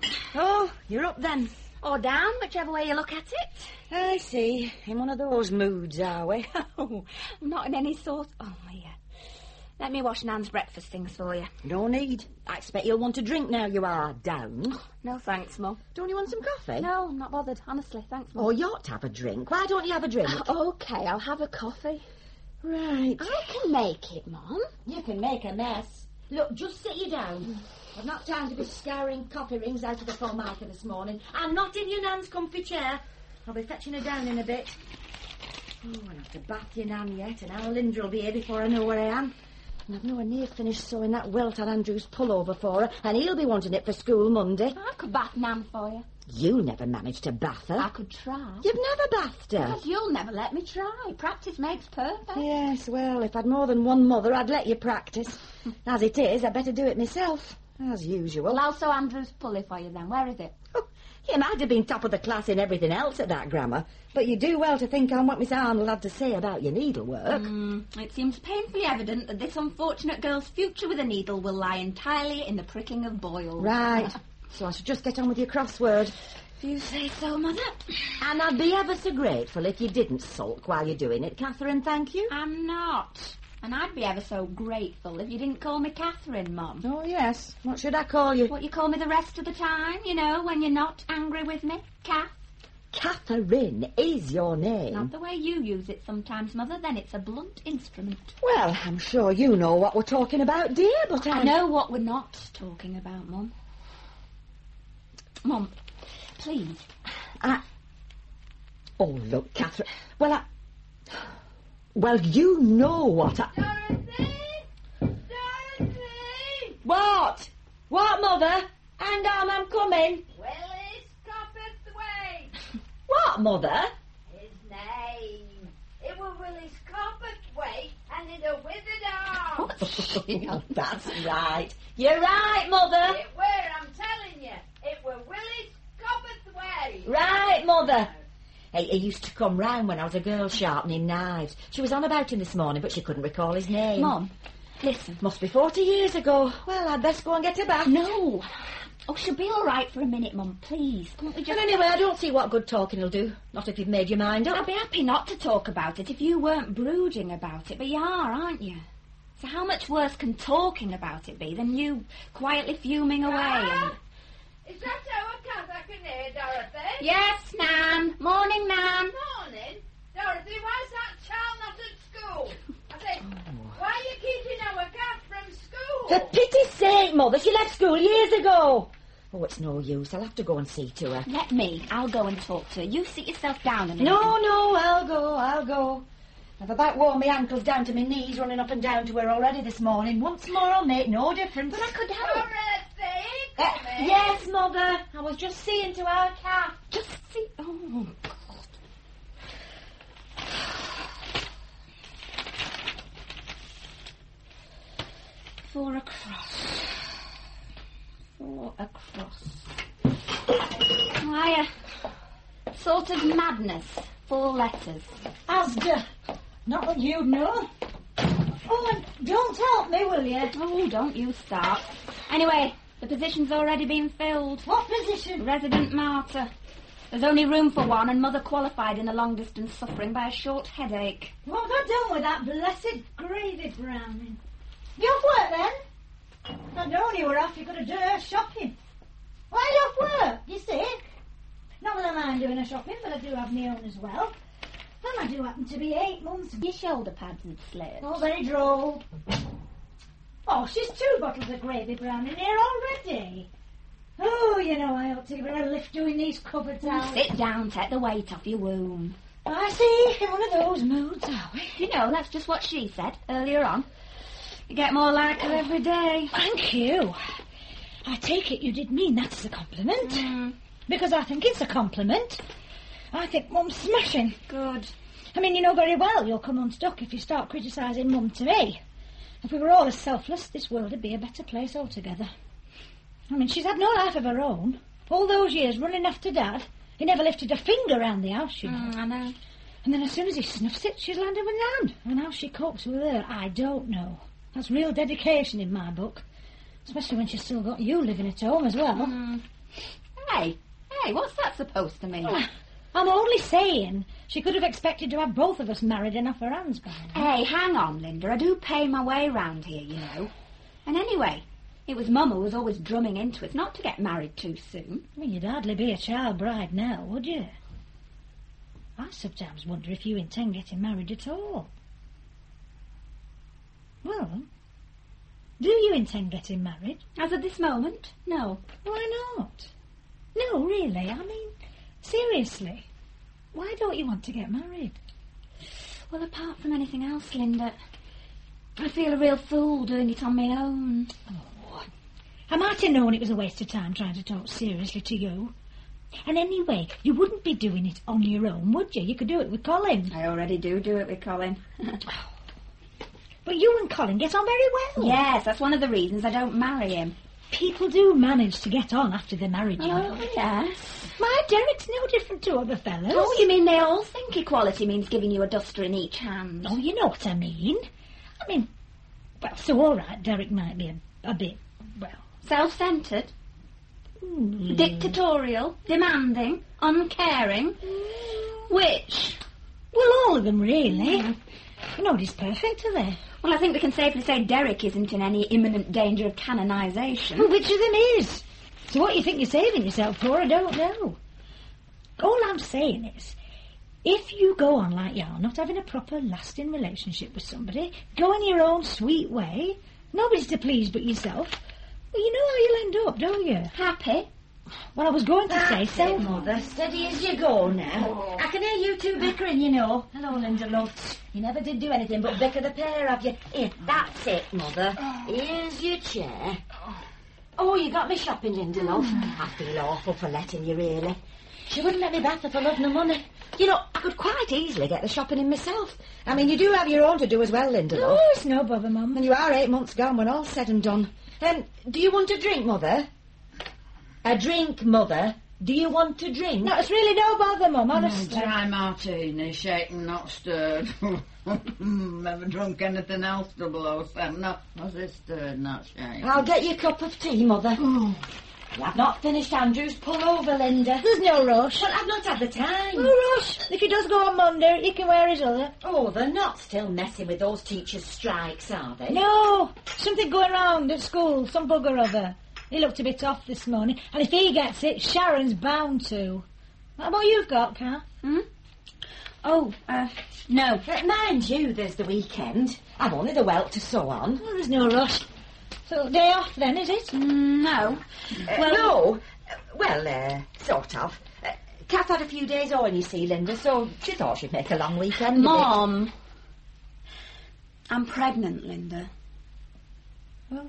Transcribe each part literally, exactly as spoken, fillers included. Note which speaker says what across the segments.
Speaker 1: Oh, you're up then.
Speaker 2: Or down, whichever way you look at it.
Speaker 1: I see. In one of those moods, are we?
Speaker 2: Oh, not in any sort... Oh, yeah. Let me wash Nan's breakfast things for you.
Speaker 1: No need. I expect you'll want a drink now you are down.
Speaker 2: No thanks, Mum.
Speaker 1: Don't you want some coffee?
Speaker 2: No, I'm not bothered, honestly. Thanks, Mum.
Speaker 1: Oh, you ought to have a drink. Why don't you have a drink?
Speaker 2: OK, I'll have a coffee.
Speaker 1: Right.
Speaker 2: I can make it, Mum.
Speaker 1: You can make a mess. Look, just sit you down. I've not time to be scouring coffee rings out of the formica this morning. I'm not in your Nan's comfy chair. I'll be fetching her down in a bit. Oh, I'll have to bath your Nan yet, and Al Linder will be here before I know where I am. And I've nowhere near finished sewing that welt on Andrew's pullover for her, and he'll be wanting it for school Monday.
Speaker 2: I could bath Nan for you.
Speaker 1: You'll never manage to bath her.
Speaker 2: I could try.
Speaker 1: You've never bathed her.
Speaker 2: Because you'll never let me try. Practice makes perfect.
Speaker 1: Yes, well, if I'd more than one mother, I'd let you practice. As it is, I'd better do it myself, as usual.
Speaker 2: Well, I'll sew Andrew's pulley for you then. Where is it?
Speaker 1: Oh, he might have been top of the class in everything else at that grammar, but you do well to think on what Miss Arnold had to say about your needlework.
Speaker 2: Mm, it seems painfully evident that this unfortunate girl's future with a needle will lie entirely in the pricking of boils.
Speaker 1: Right. So I should just get on with your crossword.
Speaker 2: If you say so, Mother.
Speaker 1: And I'd be ever so grateful if you didn't sulk while you're doing it, Catherine, thank you.
Speaker 2: I'm not. And I'd be ever so grateful if you didn't call me Catherine, Mum.
Speaker 1: Oh, yes. What should I call you?
Speaker 2: What you call me the rest of the time, you know, when you're not angry with me. Kath.
Speaker 1: Catherine is your name.
Speaker 2: Not the way you use it sometimes, Mother. Then it's a blunt instrument.
Speaker 1: Well, I'm sure you know what we're talking about, dear, but I...
Speaker 2: I know what we're not talking about, Mum. Mum, please.
Speaker 1: I... Oh, look, Catherine. Well, I... Well, you know what I...
Speaker 3: Dorothy! Dorothy!
Speaker 1: What? What, Mother? Hang on, I'm coming.
Speaker 3: Willis Copperthwaite.
Speaker 1: What, Mother?
Speaker 3: His name. It were Willis Copperthwaite and in a withered arm.
Speaker 1: Oh, that's right. You're right, Mother.
Speaker 3: It were, I'm telling you. It were Willis Copperthwaite.
Speaker 1: Right, Mother. He, he used to come round when I was a girl sharpening knives. She was on about him this morning, but she couldn't recall his name.
Speaker 2: Mum, listen.
Speaker 1: Must be forty years ago. Well, I'd best go and get her back.
Speaker 2: No. Oh, she'll be all right for a minute, Mum, please. Can't we just...
Speaker 1: But anyway, I don't see what good talking will do. Not if you've made your mind up.
Speaker 2: I'd be happy not to talk about it if you weren't brooding about it, but you are, aren't you? So how much worse can talking about it be than you quietly fuming away
Speaker 3: Ah,
Speaker 2: and...
Speaker 3: Is that our cat I can hear, Dorothy?
Speaker 2: Yes, Nan. Morning, Nan.
Speaker 3: Morning. Dorothy, why's that child not at school? I said, why are you keeping our cat from school?
Speaker 1: For pity's sake, Mother, she left school years ago. Oh, it's no use. I'll have to go and see to her.
Speaker 2: Let me. I'll go and talk to her. You sit yourself down a minute.
Speaker 1: No, no, I'll go, I'll go. I've about worn my ankles down to my knees running up and down to her already this morning. Once more I'll make no difference.
Speaker 2: But I could help.
Speaker 3: Dorothy,
Speaker 1: Uh,
Speaker 3: come in.
Speaker 1: yes, Mother. I was just seeing to our cat.
Speaker 2: Just see... Oh, God. Four across. Four across. Why, a sort of madness. Four letters.
Speaker 1: Asda. Not that you'd know. Oh, and don't help me, will you?
Speaker 2: Oh, don't you start. Anyway, the position's already been filled.
Speaker 1: What position?
Speaker 2: Resident martyr. There's only room for one, and Mother qualified in a long-distance suffering by a short headache.
Speaker 1: What have I done with that blessed gravy browning? You off work, then? I known you were off. You could have done her shopping. Why are you off work? You sick? Not that I mind doing her shopping, but I do have my own as well. And I do happen to be eight months...
Speaker 2: Your shoulder pads had slipped.
Speaker 1: Oh, very droll. Oh, she's two bottles of gravy brown in here already. Oh, you know, I ought to give her a lift doing these cupboards out.
Speaker 2: Sit down, take the weight off your womb.
Speaker 1: I see, in one of those moods, are we?
Speaker 2: You know, that's just what she said earlier on. You get more like her every day.
Speaker 4: Thank you. I take it you did mean that as a compliment.
Speaker 2: Mm,
Speaker 4: Because I think it's a compliment. I think Mum's smashing.
Speaker 2: good.
Speaker 4: I mean, you know very well you'll come unstuck if you start criticising Mum to me. If we were all as selfless, this world would be a better place altogether. I mean, she's had no life of her own. All those years running after Dad, he never lifted a finger round the house, you know.
Speaker 2: Mm, I know.
Speaker 4: And then as soon as he snuffs it, she's landed with Nan. And how she copes with her, I don't know. That's real dedication in my book. Especially when she's still got you living at home as well.
Speaker 2: Mm. Hey, hey, what's that supposed to mean?
Speaker 4: I'm only saying she could have expected to have both of us married and off her hands by now.
Speaker 2: Hey, hang on, Linda. I do pay my way round here, you know. And anyway, it was Mum who was always drumming into us not to get married too soon.
Speaker 4: Well, you'd hardly be a child bride now, would you? I sometimes wonder if you intend getting married at all. Well, do you intend getting married?
Speaker 2: As of this moment, no.
Speaker 4: Why not? No, really, I mean, seriously. Why don't you want to get married?
Speaker 2: Well, apart from anything else, Linda, I feel a real fool doing it on my own.
Speaker 4: Oh, I might have known it was a waste of time trying to talk seriously to you. And anyway, you wouldn't be doing it on your own, would you? You could do it with Colin.
Speaker 2: I already do do it with Colin.
Speaker 4: But you and Colin get on very well.
Speaker 2: Yes, that's one of the reasons I don't marry him.
Speaker 4: People do manage to get on after they're married, you know.
Speaker 2: Oh, yes.
Speaker 4: My Derek's no different to other fellas.
Speaker 2: Oh, you mean they all think equality means giving you a duster in each hand?
Speaker 4: Oh, you know what I mean. I mean, well, so all right, Derek might be a, a bit, well...
Speaker 2: Self-centred?
Speaker 4: Mm.
Speaker 2: Dictatorial? Demanding? Uncaring?
Speaker 4: Mm.
Speaker 2: Which?
Speaker 4: Well, all of them, really. Mm. Nobody's perfect, are they?
Speaker 2: Well, I think we can safely say Derek isn't in any imminent danger of canonisation.
Speaker 4: Well, which of them is? So what you think you're saving yourself for, I don't know. All I'm saying is, if you go on like you are, not having a proper, lasting relationship with somebody, going your own sweet way, nobody's to please but yourself, well, you know how you'll end up, don't you?
Speaker 2: Happy?
Speaker 4: Well, I was going to say so.
Speaker 1: Mother, steady as you go now. I can hear you two bickering, you know. Hello, Linda, love. You never did do anything but bicker the pair of you. Here, that's it, Mother. Here's your chair. Oh, you got me shopping, Linda, love. I feel awful for letting you, really. She wouldn't let me back for love nor money. You know, I could quite easily get the shopping in myself. I mean, you do have your own to do as well, Linda, love.
Speaker 4: Oh, it's no bother, Mum.
Speaker 1: And you are eight months gone when all's said and done. Um, do you want a drink, Mother? A drink, Mother? Do you want a drink?
Speaker 4: No, it's really no bother, Mum, honestly.
Speaker 3: Mm, dry martini, shaken, not stirred. Never drunk anything else, double oh seven. No, was it stirred, not shaken?
Speaker 1: I'll get you a cup of tea, Mother. Oh. I've not finished Andrew's pullover, Linda.
Speaker 4: There's no rush.
Speaker 1: Well, I've not had the time.
Speaker 4: No rush. If he does go on Monday, he can wear his other.
Speaker 1: Oh, they're not still messing with those teachers' strikes, are they?
Speaker 4: No. Something going round at school, some bugger or other. He looked a bit off this morning, and if he gets it, Sharon's bound to. What you've got, Kath?
Speaker 2: Hmm? Oh, uh, no.
Speaker 1: Uh, mind you, there's the weekend. I've only the welt to sew on.
Speaker 4: Well, there's no rush. So, day off then, is it?
Speaker 2: Mm, no.
Speaker 1: Uh,
Speaker 2: Well-
Speaker 1: no. Uh, well, uh, sort of. Uh, Kath had a few days on, you see, Linda, so she thought she'd make a long weekend of it.
Speaker 2: Mom. I'm pregnant, Linda.
Speaker 4: Oh.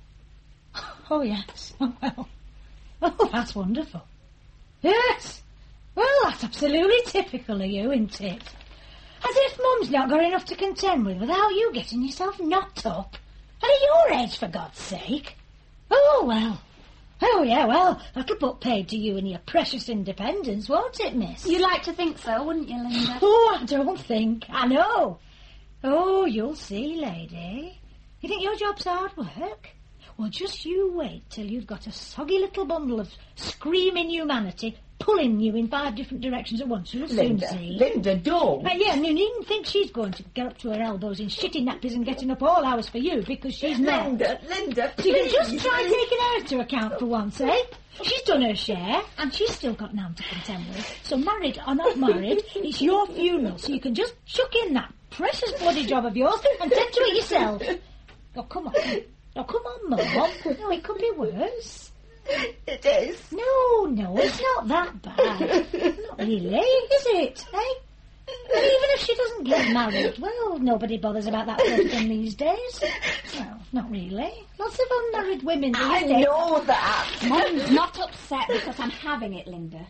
Speaker 4: Oh, yes. Oh, well. Oh, that's wonderful. Yes. Well, that's absolutely typical of you, isn't it? As if Mum's not got enough to contend with without you getting yourself knocked up. And at your age, for God's sake. Oh, well. Oh, yeah, well, that'll put paid to you and your precious independence, won't it, miss?
Speaker 2: You'd like to think so, wouldn't you, Linda?
Speaker 4: Oh, I don't think. I know. Oh, you'll see, lady. You think your job's hard work? Well, just you wait till you've got a soggy little bundle of screaming humanity pulling you in five different directions at once. You'll
Speaker 1: Linda,
Speaker 4: soon see.
Speaker 1: Linda, don't.
Speaker 4: Uh, yeah, and you needn't think she's going to get up to her elbows in shitty nappies and getting up all hours for you, because she's not.
Speaker 1: Linda, Linda,
Speaker 4: So you can
Speaker 1: please.
Speaker 4: just try taking her into account for once, eh? She's done her share, and she's still got Nan to contend with. So married or not married, it's your funeral, so you can just chuck in that precious bloody job of yours and tend to it yourself. Oh, come on. Oh, come on, Mum. No, it could be worse.
Speaker 1: It is.
Speaker 4: No, no, it's not that bad. Not really, is it, eh? And even if she doesn't get married, well, nobody bothers about that sort of thing these days. Well, not really. Lots of unmarried women these
Speaker 1: I
Speaker 4: days.
Speaker 1: know that.
Speaker 2: Mum's not upset because I'm having it, Linda.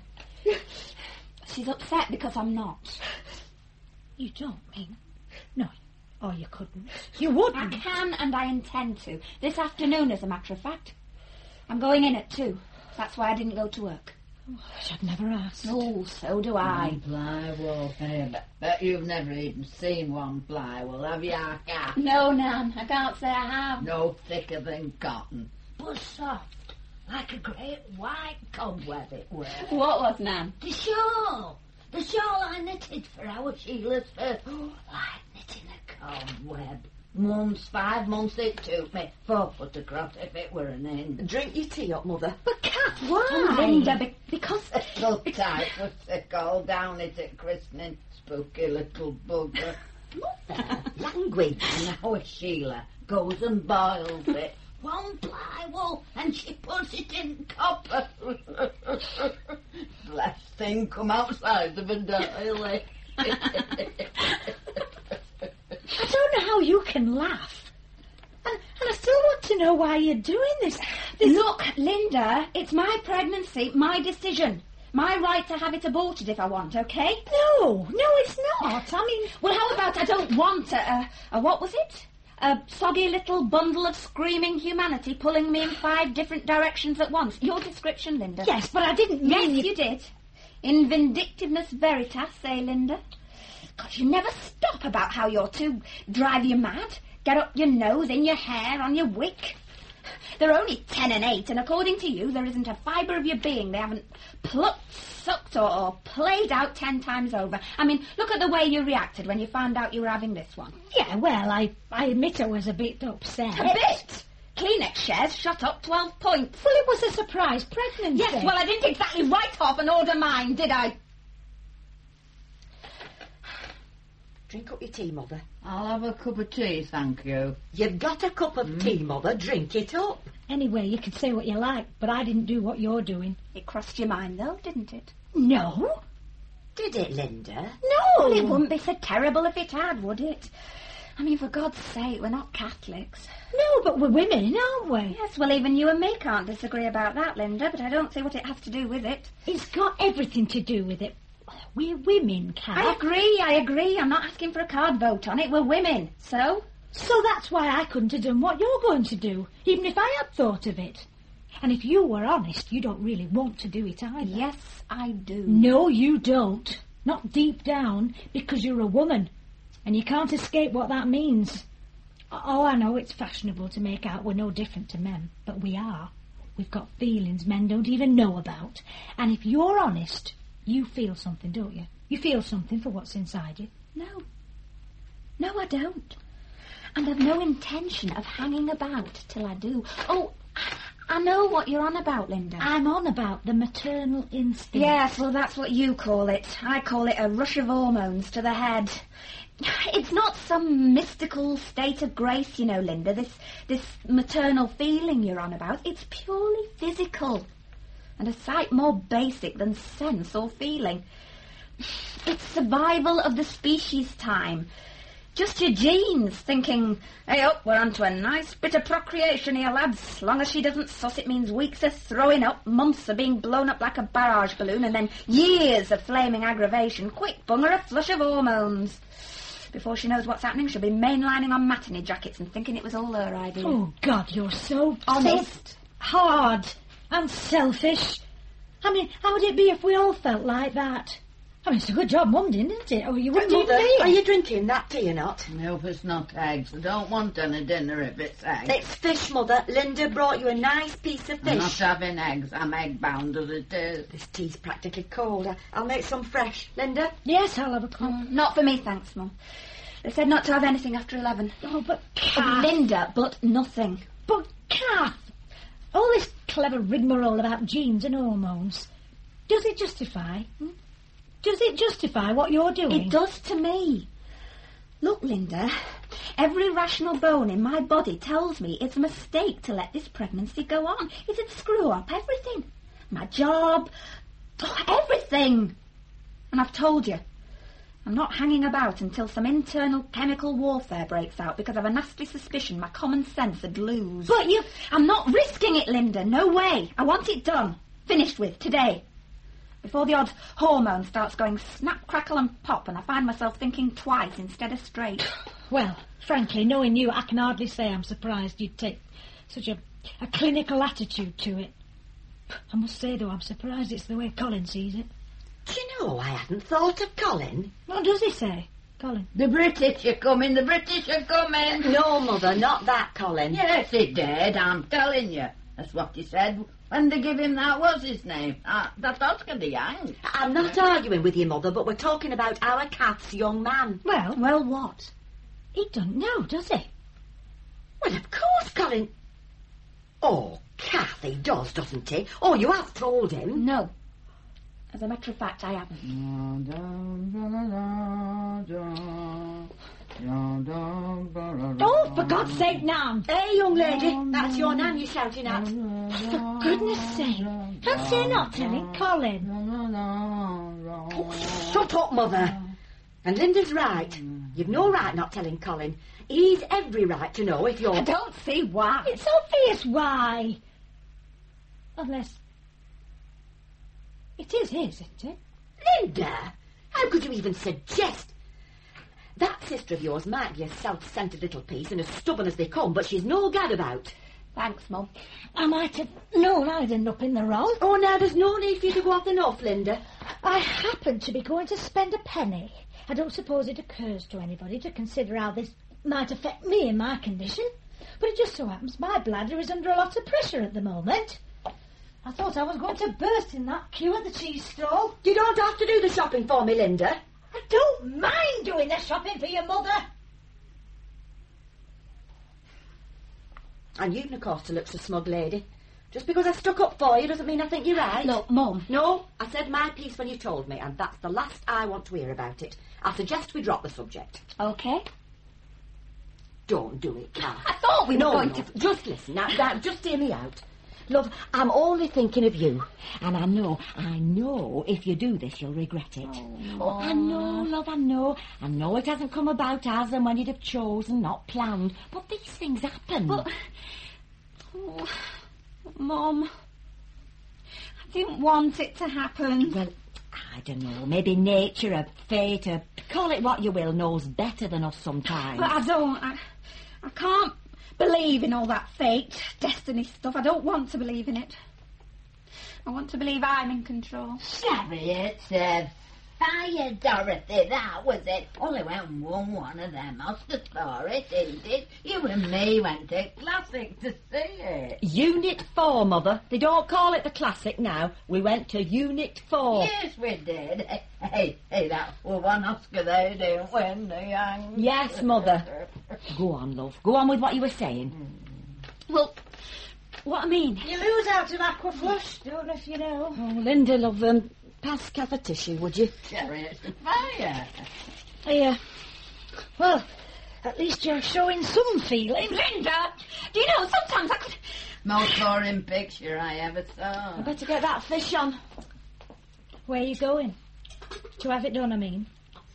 Speaker 2: She's upset because I'm not.
Speaker 4: You don't mean... No. Oh, you couldn't. You
Speaker 2: I
Speaker 4: wouldn't.
Speaker 2: can and I intend to. This afternoon, as a matter of fact. I'm going in at two. That's why I didn't go to work.
Speaker 4: Oh, I'd never asked.
Speaker 2: Oh, so do I.
Speaker 3: Plywool. Hey, bet, bet you've never even seen one plywool, have you, Cat?
Speaker 2: No, Nan, I can't say I have.
Speaker 3: No thicker than cotton.
Speaker 1: But soft. like a great white cobweb it were.
Speaker 2: What was, Nan?
Speaker 1: The shawl. The shawl I knitted for our Sheila's first. Like knitting a cobweb. Months, five months it took me. Four foot across if it were an end.
Speaker 5: Drink your tea up, Mother.
Speaker 2: But, Kath, why? Oh, Linda, be- because...
Speaker 1: Little type was sick all down it at christening. Spooky little bugger.
Speaker 5: Mother, language.
Speaker 1: And our Sheila goes and boils it. One ply wool, and she puts it in copper. Bless thing come outside of a daily.
Speaker 4: I don't know how you can laugh. And, and I still want to know why you're doing this. this.
Speaker 2: Look, Linda, it's my pregnancy, my decision. My right to have it aborted if I want, okay?
Speaker 4: No, no, it's not. I mean...
Speaker 2: Well, how about I don't want a, a, a what was it? A soggy little bundle of screaming humanity pulling me in five different directions at once. Your description, Linda.
Speaker 4: Yes, but I didn't mean...
Speaker 2: Yes, you did. In vindictiveness veritas, eh, Linda? God, you never stop about how you're to drive you mad. Get up your nose, in your hair, on your wick. They're only ten and eight, and according to you, there isn't a fibre of your being they haven't plucked, sucked, or, or played out ten times over. I mean, look at the way you reacted when you found out you were having this one.
Speaker 4: Yeah, well, I, I admit I was a bit upset.
Speaker 2: A bit? Kleenex shares shot up twelve points.
Speaker 4: Well, it was a surprise pregnancy.
Speaker 2: Yes, well, I didn't exactly write off and order mine, did I?
Speaker 5: Drink up your tea, Mother.
Speaker 1: I'll have a cup of tea, thank you.
Speaker 5: You've got a cup of tea, Mother. Drink it up.
Speaker 4: Anyway, you can say what you like, but I didn't do what you're doing.
Speaker 2: It crossed your mind, though, didn't it?
Speaker 4: No.
Speaker 5: Did it, Linda?
Speaker 4: No.
Speaker 2: Well, it wouldn't be so terrible if it had, would it? I mean, for God's sake, we're not Catholics.
Speaker 4: No, but we're women, aren't we?
Speaker 2: Yes, well, even you and me can't disagree about that, Linda, but I don't see what it has to do with it.
Speaker 4: It's got everything to do with it. We're women, Kat.
Speaker 2: I agree, I agree. I'm not asking for a card vote on it. We're women, so?
Speaker 4: So that's why I couldn't have done what you're going to do, even if I had thought of it. And if you were honest, you don't really want to do it either.
Speaker 2: Yes, I do.
Speaker 4: No, you don't. Not deep down, because you're a woman. And you can't escape what that means. Oh, I know it's fashionable to make out we're no different to men, but we are. We've got feelings men don't even know about. And if you're honest, you feel something, don't you? You feel something for what's inside you.
Speaker 2: No. No, I don't. And I've no intention of hanging about till I do. Oh, I know what you're on about, Linda.
Speaker 4: I'm on about the maternal instinct.
Speaker 2: Yes, well, that's what you call it. I call it a rush of hormones to the head. It's not some mystical state of grace, you know, Linda, this this maternal feeling you're on about. It's purely physical, and a sight more basic than sense or feeling. It's survival of the species time. Just your genes thinking, hey up, we're on to a nice bit of procreation here, lads. Long as she doesn't suss, it means weeks of throwing up, months of being blown up like a barrage balloon, and then years of flaming aggravation. Quick, bung her a flush of hormones. Before she knows what's happening, she'll be mainlining on matinee jackets and thinking it was all her idea.
Speaker 4: Oh, God, you're so
Speaker 2: honest,
Speaker 4: so hard, and selfish. I mean, how would it be if we all felt like that? I mean, it's a good job Mum didn't, isn't it? Or you wouldn't
Speaker 5: Mother,
Speaker 4: even be
Speaker 5: are you drinking that tea or not?
Speaker 1: No, it's not eggs. I don't want any dinner if it's eggs.
Speaker 5: It's fish, Mother. Linda brought you a nice piece of fish.
Speaker 1: I'm not having eggs. I'm egg-bound as it is.
Speaker 5: This tea's practically cold. I'll make some fresh. Linda?
Speaker 4: Yes, I'll have a cup.
Speaker 2: Mm, not for me, thanks, Mum. They said not to have anything after eleven.
Speaker 4: Oh, but
Speaker 2: Oh,
Speaker 4: Kath...
Speaker 2: Linda, but nothing.
Speaker 4: But, Kath, all this clever rigmarole about genes and hormones, does it justify... Hmm? Does it justify what you're doing?
Speaker 2: It does to me. Look, Linda, every rational bone in my body tells me it's a mistake to let this pregnancy go on. It'd screw up everything. My job, oh, everything. And I've told you, I'm not hanging about until some internal chemical warfare breaks out because I've a nasty suspicion my common sense would lose.
Speaker 4: But you...
Speaker 2: I'm not risking it, Linda, no way. I want it done, finished with, today. Before the odd hormone starts going snap, crackle and pop and I find myself thinking twice instead of straight.
Speaker 4: Well, frankly, knowing you, I can hardly say I'm surprised you'd take such a, a clinical attitude to it. I must say, though, I'm surprised it's the way Colin sees it.
Speaker 5: Do you know, I hadn't thought of Colin.
Speaker 4: What does he say, Colin?
Speaker 1: The British are coming, the British are coming.
Speaker 5: No, Mother, not that Colin.
Speaker 1: Yes, it did, I'm telling you.
Speaker 6: That's what he said when they give him that, what's his name? Uh, that Oscar the Young.
Speaker 5: I'm not arguing with you, Mother, but we're talking about our Kath's young man.
Speaker 4: Well,
Speaker 1: Well, what?
Speaker 4: he doesn't know, does he?
Speaker 5: Well, of course, Colin. Oh, Kath, he does, doesn't he? Oh, you have told him.
Speaker 2: No. As a matter of fact, I haven't.
Speaker 4: Oh, for God's sake, Nan!
Speaker 5: Hey, young lady, that's your Nan you're shouting at.
Speaker 4: For goodness sake, fancy her not telling Colin.
Speaker 5: Shut up, Mother. And Linda's right. You've no right not telling Colin. He's every right to know if you're...
Speaker 2: I don't see why.
Speaker 4: It's obvious why. Unless... It is his, isn't it?
Speaker 5: Linda, how could you even suggest... That sister of yours might be a self-centred little piece and as stubborn as they come, but she's no gad about.
Speaker 2: Thanks, Mum.
Speaker 4: I might have known I'd end up in the wrong.
Speaker 5: Oh, now there's no need for you to go off the north, Linda.
Speaker 4: I happen to be going to spend a penny. I don't suppose it occurs to anybody to consider how this might affect me in my condition. But it just so happens my bladder is under a lot of pressure at the moment. I thought I was going to burst in that queue at the cheese stall.
Speaker 5: You don't have to do the shopping for me, Linda.
Speaker 4: I don't mind doing the shopping for your mother.
Speaker 5: And you've, of course, to look so smug, lady. Just because I stuck up for you doesn't mean I think you're right.
Speaker 2: Look, Mum.
Speaker 5: No, I said my piece when you told me, and that's the last I want to hear about it. I suggest we drop the subject.
Speaker 2: OK.
Speaker 5: Don't do it, Kath.
Speaker 2: I thought we were
Speaker 5: no,
Speaker 2: going
Speaker 5: no.
Speaker 2: to...
Speaker 5: Just listen. Now, now, just hear me out. Love, I'm only thinking of you. And I know, I know if you do this, you'll regret it.
Speaker 2: Oh,
Speaker 5: I know, love, I know. I know it hasn't come about as and when you'd have chosen, not planned. But these things happen.
Speaker 2: But... Oh, Mum... I didn't want it to happen.
Speaker 5: Well, I don't know. Maybe nature, a fate, a... Call it what you will, knows better than us sometimes.
Speaker 2: But I don't... I, I can't believe in all that fate, destiny stuff. I don't want to believe in it. I want to believe I'm in control.
Speaker 6: Chariot of fire, Dorothy, that was it. Only went and won one of them Oscar stories, he did. You and me went to Classic to see it.
Speaker 5: Unit four, Mother. They don't call it the Classic now. We went to Unit four.
Speaker 6: Yes, we did. Hey, hey, hey, that was one Oscar they didn't win, the young.
Speaker 5: Yes, Mother. Go on, love. Go on with what you were saying.
Speaker 2: Well, what I mean...
Speaker 4: You lose out of aqua flush, don't know if you know.
Speaker 5: Oh, Linda, love, um, pass Kath a tissue, would you?
Speaker 6: Chariot of fire.
Speaker 4: Yeah. Well, at least you're showing some feeling.
Speaker 2: Linda, do you know, sometimes I could...
Speaker 6: Most boring picture I ever saw.
Speaker 5: I better get that fish on.
Speaker 4: Where are you going? To have it done, I mean.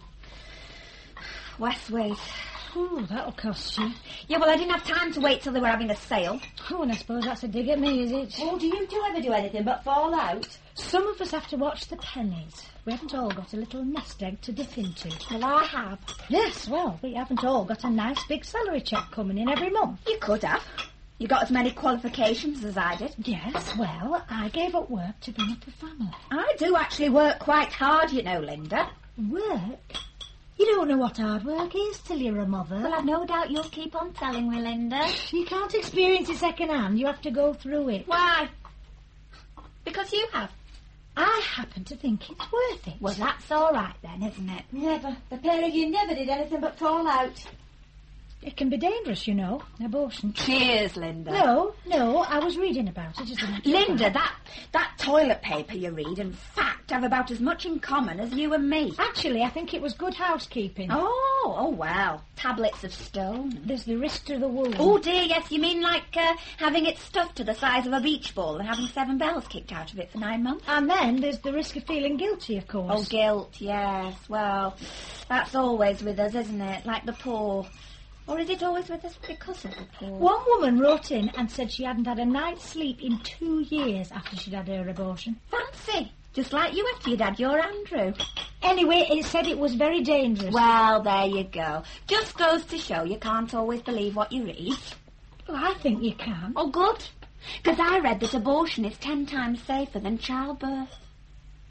Speaker 2: Westways.
Speaker 4: Oh, that'll cost you.
Speaker 2: Yeah, well, I didn't have time to wait till they were having a sale.
Speaker 4: Oh, and I suppose that's a dig at me, is it?
Speaker 5: Oh, do you two ever do anything but fall out?
Speaker 4: Some of us have to watch the pennies. We haven't all got a little nest egg to dip into.
Speaker 2: Well, I have.
Speaker 4: Yes, well, we haven't all got a nice big salary cheque coming in every month.
Speaker 2: You could have. You got as many qualifications as I did.
Speaker 4: Yes, well, I gave up work to bring up a family.
Speaker 2: I do actually work quite hard, you know, Linda.
Speaker 4: Work? You don't know what hard work is till you're a mother.
Speaker 2: Well, I've no doubt you'll keep on telling me, Linda.
Speaker 4: You can't experience it second hand. You have to go through it.
Speaker 2: Why? Because you have.
Speaker 4: I happen to think it's worth it.
Speaker 2: Well, that's all right then, isn't it?
Speaker 5: Never. The pair of you never did anything but fall out.
Speaker 4: It can be dangerous, you know, abortion.
Speaker 2: Cheers, Linda.
Speaker 4: No, no, I was reading about it. As a matter of
Speaker 2: Linda,
Speaker 4: fact.
Speaker 2: that, that toilet paper you read and fact have about as much in common as you and me.
Speaker 4: Actually, I think it was good housekeeping.
Speaker 2: Oh, oh, well. Tablets of stone.
Speaker 4: There's the risk to the wound.
Speaker 2: Oh, dear, yes, you mean like uh, having it stuffed to the size of a beach ball and having seven bells kicked out of it for nine months?
Speaker 4: And then there's the risk of feeling guilty, of course.
Speaker 2: Oh, guilt, yes. Well, that's always with us, isn't it? Like the poor. Or is it always with us because of the poor?
Speaker 4: One woman wrote in and said she hadn't had a night's sleep in two years after she'd had her abortion.
Speaker 2: Fancy. Just like you after you'd had your Andrew.
Speaker 4: Anyway, it said it was very dangerous.
Speaker 2: Well, there you go. Just goes to show you can't always believe what you read.
Speaker 4: Well, I think you can.
Speaker 2: Oh, good. Because I read that abortion is ten times safer than childbirth.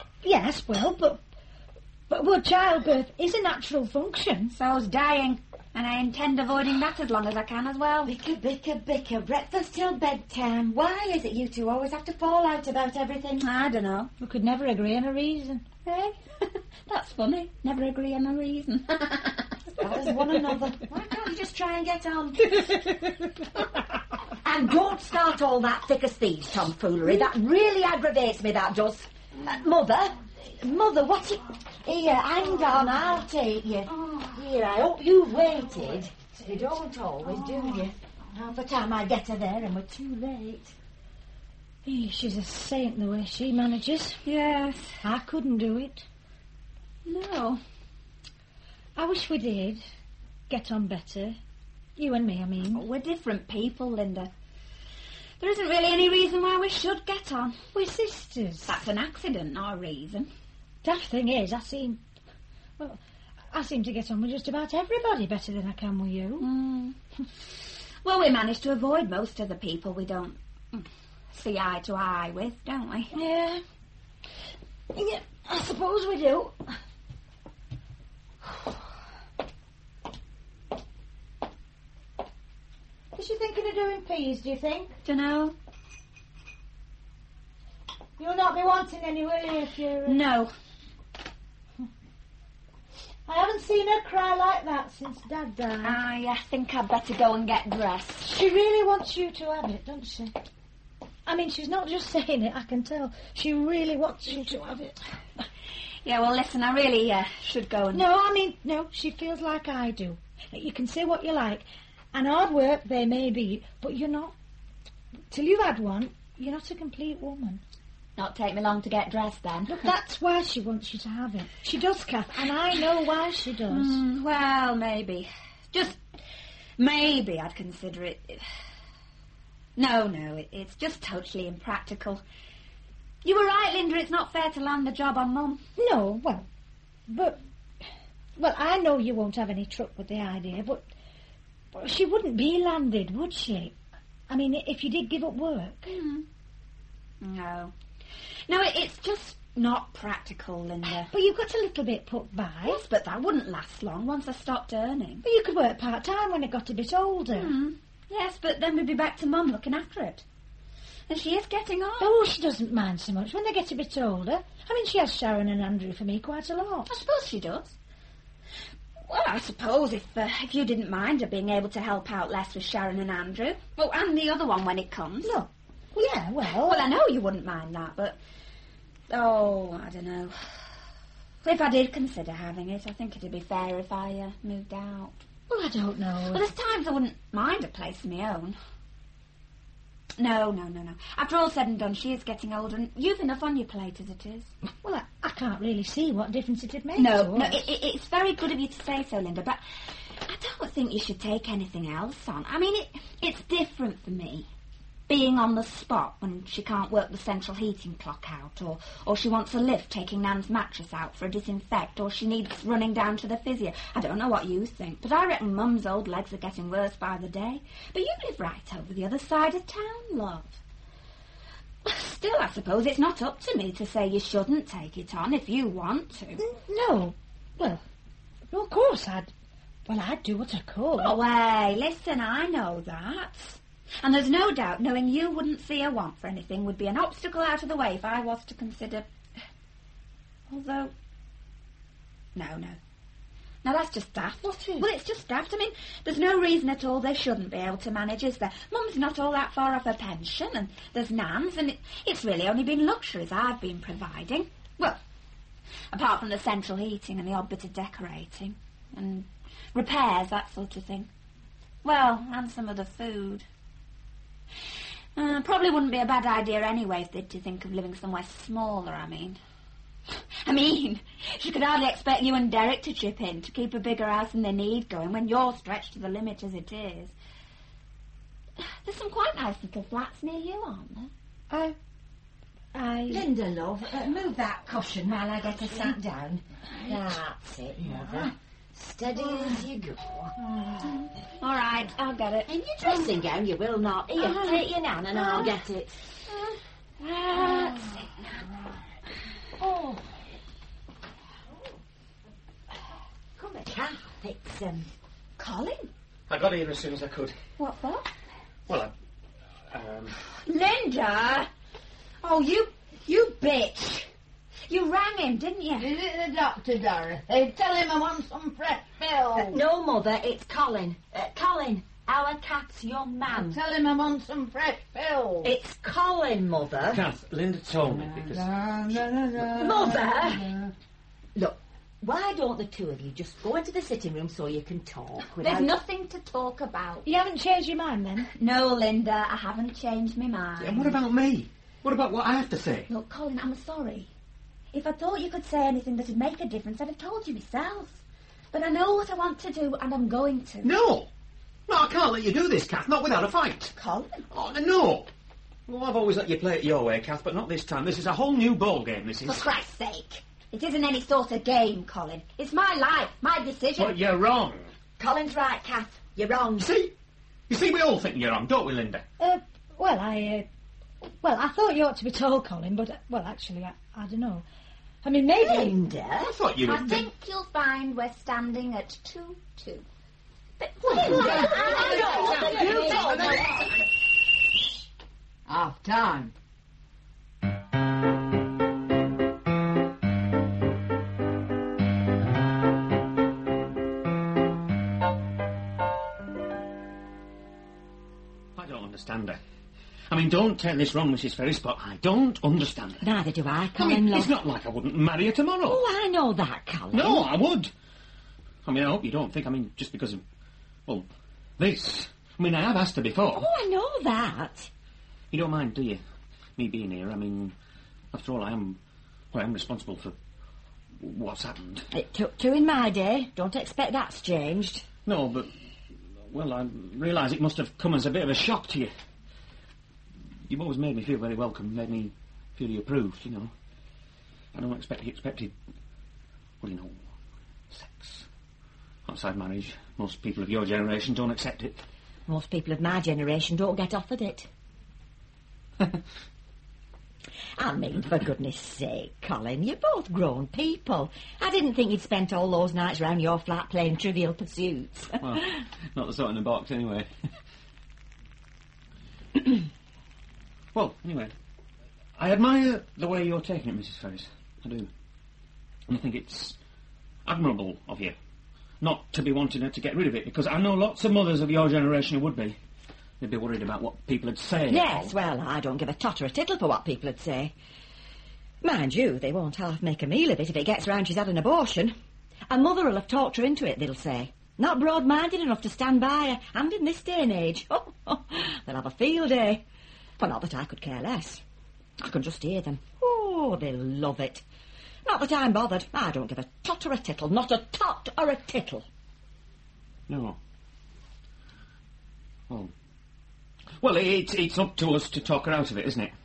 Speaker 4: Yes, well, but... But, well, childbirth is a natural function.
Speaker 2: So's dying. And I intend avoiding that as long as I can as well.
Speaker 1: Bicker, bicker, bicker. Breakfast till bedtime. Why is it you two always have to fall out about everything?
Speaker 2: I don't know.
Speaker 4: We could never agree on a reason.
Speaker 2: Eh? That's funny. Never agree on a reason.
Speaker 1: As one another. Why can't you just try and get on? And don't start all that thick as thieves tomfoolery. That really aggravates me, that does. Uh, Mother, Mother, what's it? Here, hang on, I'll take you. Here, I hope you've waited. You don't always, do you? Half the time I get her there and we're too late.
Speaker 4: Eh, she's a saint the way she manages.
Speaker 2: Yes.
Speaker 4: I couldn't do it.
Speaker 2: No.
Speaker 4: I wish we did get on better. You and me, I mean.
Speaker 2: Oh, we're different people, Linda. There isn't really any reason why we should get on.
Speaker 4: We're sisters.
Speaker 2: That's an accident, not a reason.
Speaker 4: Daft thing is, I seem... Well, I seem to get on with just about everybody better than I can with you.
Speaker 2: Mm. Well, we manage to avoid most of the people we don't see eye to eye with, don't we?
Speaker 4: Yeah. Yeah, I suppose we do. Is she thinking of doing peas, do you think?
Speaker 2: Dunno.
Speaker 4: You'll not be wanting any, will you, if you're... Uh...
Speaker 2: No.
Speaker 4: I haven't seen her cry like that since Dad died.
Speaker 2: I uh, think I'd better go and get dressed.
Speaker 4: She really wants you to have it, doesn't she? I mean, she's not just saying it, I can tell. She really wants you to have it.
Speaker 2: Yeah, well, listen, I really uh, should go and...
Speaker 4: No, I mean, no, she feels like I do. You can say what you like, and hard work they may be, but you're not... Till you've had one, you're not a complete woman.
Speaker 2: Not take me long to get dressed, then.
Speaker 4: Look, that's why she wants you to have it. She does, Kath, and I know why she does.
Speaker 2: Mm, well, maybe. Just maybe I'd consider it... No, no, it, it's just totally impractical. You were right, Linda, it's not fair to land the job on Mum.
Speaker 4: No, well, but... Well, I know you won't have any truck with the idea, but, but she wouldn't be landed, would she? I mean, if you did give up work.
Speaker 2: Mm. No. No, it, it's just not practical, Linda.
Speaker 4: But you've got a little bit put by.
Speaker 2: Yes, but that wouldn't last long once I stopped earning.
Speaker 4: But you could work part-time when it got a bit older.
Speaker 2: Mm. Yes, but then we'd be back to Mum looking after it. And she is getting on.
Speaker 4: Oh, she doesn't mind so much when they get a bit older. I mean, she has Sharon and Andrew for me quite a lot.
Speaker 2: I suppose she does. Well, I suppose if uh, if you didn't mind her being able to help out less with Sharon and Andrew. Oh, and the other one when it comes.
Speaker 4: No. Well, yeah, well...
Speaker 2: Well, I know you wouldn't mind that, but... Oh, I don't know. If I did consider having it, I think it'd be fair if I uh, moved out.
Speaker 4: Well, I don't know.
Speaker 2: Well, there's times I wouldn't mind a place of my own. No, no, no, no. After all said and done, she is getting older, and you've enough on your plate as it is.
Speaker 4: Well, I, I can't really see what difference it'd make
Speaker 2: No,
Speaker 4: to
Speaker 2: no,
Speaker 4: us.
Speaker 2: it, it, it's very good of you to say so, Linda, but I don't think you should take anything else on. I mean, it, it's different for me. Being on the spot when she can't work the central heating clock out, or, or she wants a lift taking Nan's mattress out for a disinfect, or she needs running down to the physio. I don't know what you think, but I reckon Mum's old legs are getting worse by the day. But you live right over the other side of town, love. Still, I suppose it's not up to me to say you shouldn't take it on if you want to.
Speaker 4: No. Well, no, of course I'd... Well, I'd do what I could.
Speaker 2: Oh, hey, listen, I know that. And there's no doubt knowing you wouldn't see a want for anything would be an obstacle out of the way if I was to consider... Although... No, no. Now, that's just daft.
Speaker 4: What is?
Speaker 2: Well, it's just daft. I mean, there's no reason at all they shouldn't be able to manage, is there? Mum's not all that far off her pension, and there's Nan's, and it, it's really only been luxuries I've been providing. Well, apart from the central heating and the odd bit of decorating, and repairs, that sort of thing. Well, and some of the food. Uh, probably wouldn't be a bad idea anyway if they'd to think of living somewhere smaller, I mean. I mean, she could hardly expect you and Derek to chip in to keep a bigger house than they need going when you're stretched to the limit as it is. There's some quite nice little flats near you, aren't there?
Speaker 4: I... I...
Speaker 1: Linda, love, uh, move that cushion while I get her sat down. That's it, Mother. Steady as you go.
Speaker 2: All right, I'll get it.
Speaker 1: In your dressing gown, you will not. Here,
Speaker 2: Uh-huh.
Speaker 1: take your Nan and I'll get it.
Speaker 2: That's it.
Speaker 1: Oh. Come here, Kath. It's um,
Speaker 2: Colin.
Speaker 7: I got here as soon as I could.
Speaker 2: What for?
Speaker 7: Well, I... Um...
Speaker 2: Linda! Oh, you... you bitch. You rang him, didn't you?
Speaker 6: Is it the doctor, Dorothy? Tell him I want some fresh pills.
Speaker 5: No, Mother, it's Colin. Uh, Colin, our cat's young man.
Speaker 6: Tell him I want some fresh pills.
Speaker 5: It's Colin, Mother.
Speaker 7: Kath, Linda told me because...
Speaker 5: Mother! Look, why don't the two of you just go into the sitting room so you can talk without...
Speaker 2: There's nothing to talk about.
Speaker 4: You haven't changed your mind, then?
Speaker 2: No, Linda, I haven't changed my mind.
Speaker 7: And what about me? What about what I have to say?
Speaker 2: Look, Colin, I'm sorry. If I thought you could say anything that'd make a difference, I'd have told you myself. But I know what I want to do, and I'm going to.
Speaker 7: No! No, I can't let you do this, Kath, not without a fight.
Speaker 2: Colin?
Speaker 7: Oh, no! Well, I've always let you play it your way, Kath, but not this time. This is a whole new ball game, this is.
Speaker 2: For Christ's sake. It isn't any sort of game, Colin. It's my life, my decision.
Speaker 7: But you're wrong.
Speaker 5: Colin's right, Kath. You're wrong.
Speaker 7: See? You see, we all think you're wrong, don't we, Linda?
Speaker 4: Uh, well, I, uh, well, I thought you ought to be told, Colin, but, uh, well, actually, I, I don't know. I mean, maybe...
Speaker 5: Linda?
Speaker 7: I thought you were...
Speaker 2: I think you'll find we're standing at two two. But
Speaker 5: Linda,
Speaker 6: Half time.
Speaker 7: I don't understand her. I mean, don't take this wrong, Missus Ferris, but I don't understand her.
Speaker 5: Neither do I,
Speaker 7: I
Speaker 5: Colin,
Speaker 7: mean,
Speaker 5: love.
Speaker 7: it's not like I wouldn't marry her tomorrow.
Speaker 5: Oh, I know that, Colin.
Speaker 7: No, I would. I mean, I hope you don't think, I mean, just because of, well, this. I mean, I have asked her before.
Speaker 5: Oh, I know that.
Speaker 7: You don't mind, do you? Me being here, I mean, after all, I am, well, I'm responsible for what's happened.
Speaker 5: It took two in my day. Don't expect that's changed.
Speaker 7: No, but, well, I realise it must have come as a bit of a shock to you. You've always made me feel very welcome, made me feel you approved, you know. I don't expect you expected, well, you know, sex. Outside marriage, most people of your generation don't accept it.
Speaker 5: Most people of my generation don't get offered it. I mean, for goodness sake, Colin, you're both grown people. I didn't think you'd spent all those nights round your flat playing Trivial Pursuits.
Speaker 7: Well, not the sort in the box, anyway. Well, anyway, I admire the way you're taking it, Missus Ferris. I do. And I think it's admirable of you not to be wanting her to get rid of it, because I know lots of mothers of your generation who would be. They'd be worried about what people would say.
Speaker 5: Yes, well, I don't give a tot or a tittle for what people would say. Mind you, they won't half make a meal of it if it gets round she's had an abortion. A mother will have talked her into it, they'll say. Not broad-minded enough to stand by her, and in this day and age, oh, oh, they'll have a field day. Well, not that I could care less. I can just hear them. Oh, they love it. Not that I'm bothered. I don't give a tot or a tittle. Not a tot or a tittle.
Speaker 7: No. Well, well, it's, it's up to us to talk her out of it, isn't it?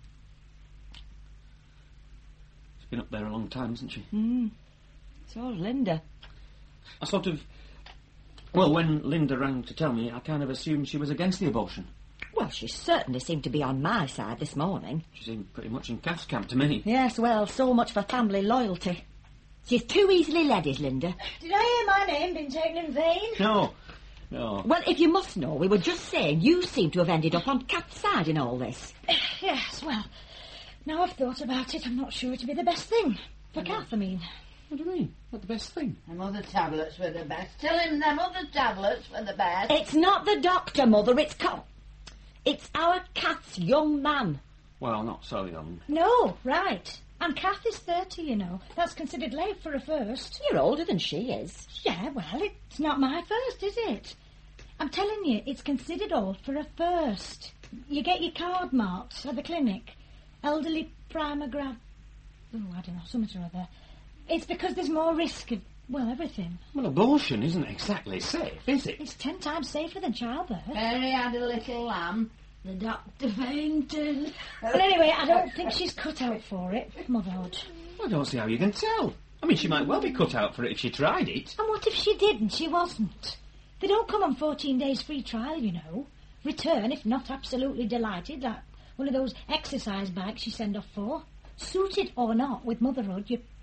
Speaker 7: She's been up there a long time, hasn't she?
Speaker 5: Hmm. So's Linda.
Speaker 7: I sort of... Well, when Linda rang to tell me, I kind of assumed she was against the abortion.
Speaker 5: Well, she certainly seemed to be on my side this morning.
Speaker 7: She seemed pretty much in Kath's camp to me.
Speaker 5: Yes, well, so much for family loyalty. She's too easily led, is Linda.
Speaker 4: Did I hear my name being taken in vain?
Speaker 7: No, no.
Speaker 5: Well, if you must know, we were just saying you seem to have ended up on Kath's side in all this.
Speaker 4: Yes, well, now I've thought about it, I'm not sure it'd be the best thing. For Kath, I mean.
Speaker 7: What do you mean? Not the best thing?
Speaker 6: Them other tablets were the best. Tell him them other tablets were the best.
Speaker 5: It's not the doctor, Mother, it's Co- It's our Kath's young man.
Speaker 7: Well, not so young.
Speaker 4: No, right. And Kath is thirty, you know. That's considered late for a first.
Speaker 5: You're older than she is.
Speaker 4: Yeah, well, it's not my first, is it? I'm telling you, it's considered old for a first. You get your card marked at the clinic. Elderly primograph... Oh, I don't know, something or other. It's because there's more risk of, well, everything.
Speaker 7: Well, abortion isn't exactly safe, is it?
Speaker 4: It's ten times safer than childbirth.
Speaker 6: Mary had a little lamb. The doctor fainted.
Speaker 4: But anyway, I don't think she's cut out for it, motherhood.
Speaker 7: I don't see how you can tell. I mean, she might well be cut out for it if she tried it.
Speaker 4: And what if she did and she wasn't? They don't come on fourteen days free trial, you know. Return if not absolutely delighted, like one of those exercise bags you send off for. Suited or not with motherhood, you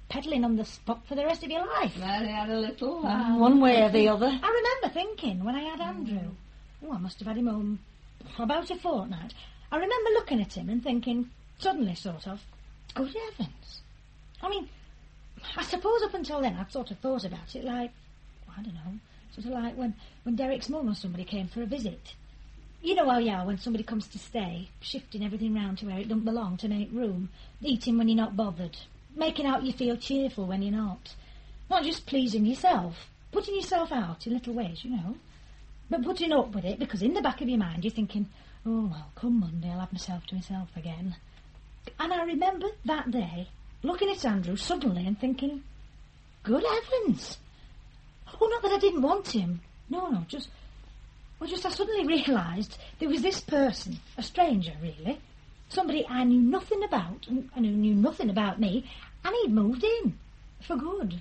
Speaker 4: peddling on the spot for the rest of your life.
Speaker 6: Well, he had a little laugh.
Speaker 5: One way or the other.
Speaker 4: I remember thinking when I had Andrew, oh, I must have had him home for about a fortnight. I remember looking at him and thinking, suddenly sort of, good heavens. I mean, I suppose up until then I'd sort of thought about it like, I don't know, sort of like when, when Derek's mum or somebody came for a visit. You know how you are when somebody comes to stay, shifting everything round to where it don't belong to make room, eating when you're not bothered, making out you feel cheerful when you're not. Not just pleasing yourself, putting yourself out in little ways, you know. But putting up with it because in the back of your mind you're thinking, oh, well, come Monday I'll have myself to myself again. And I remember that day looking at Andrew suddenly and thinking, good heavens. Oh, not that I didn't want him. No, no, just... Well, just I suddenly realised there was this person, a stranger, really, somebody I knew nothing about, and, and who knew nothing about me, and he'd moved in, for good.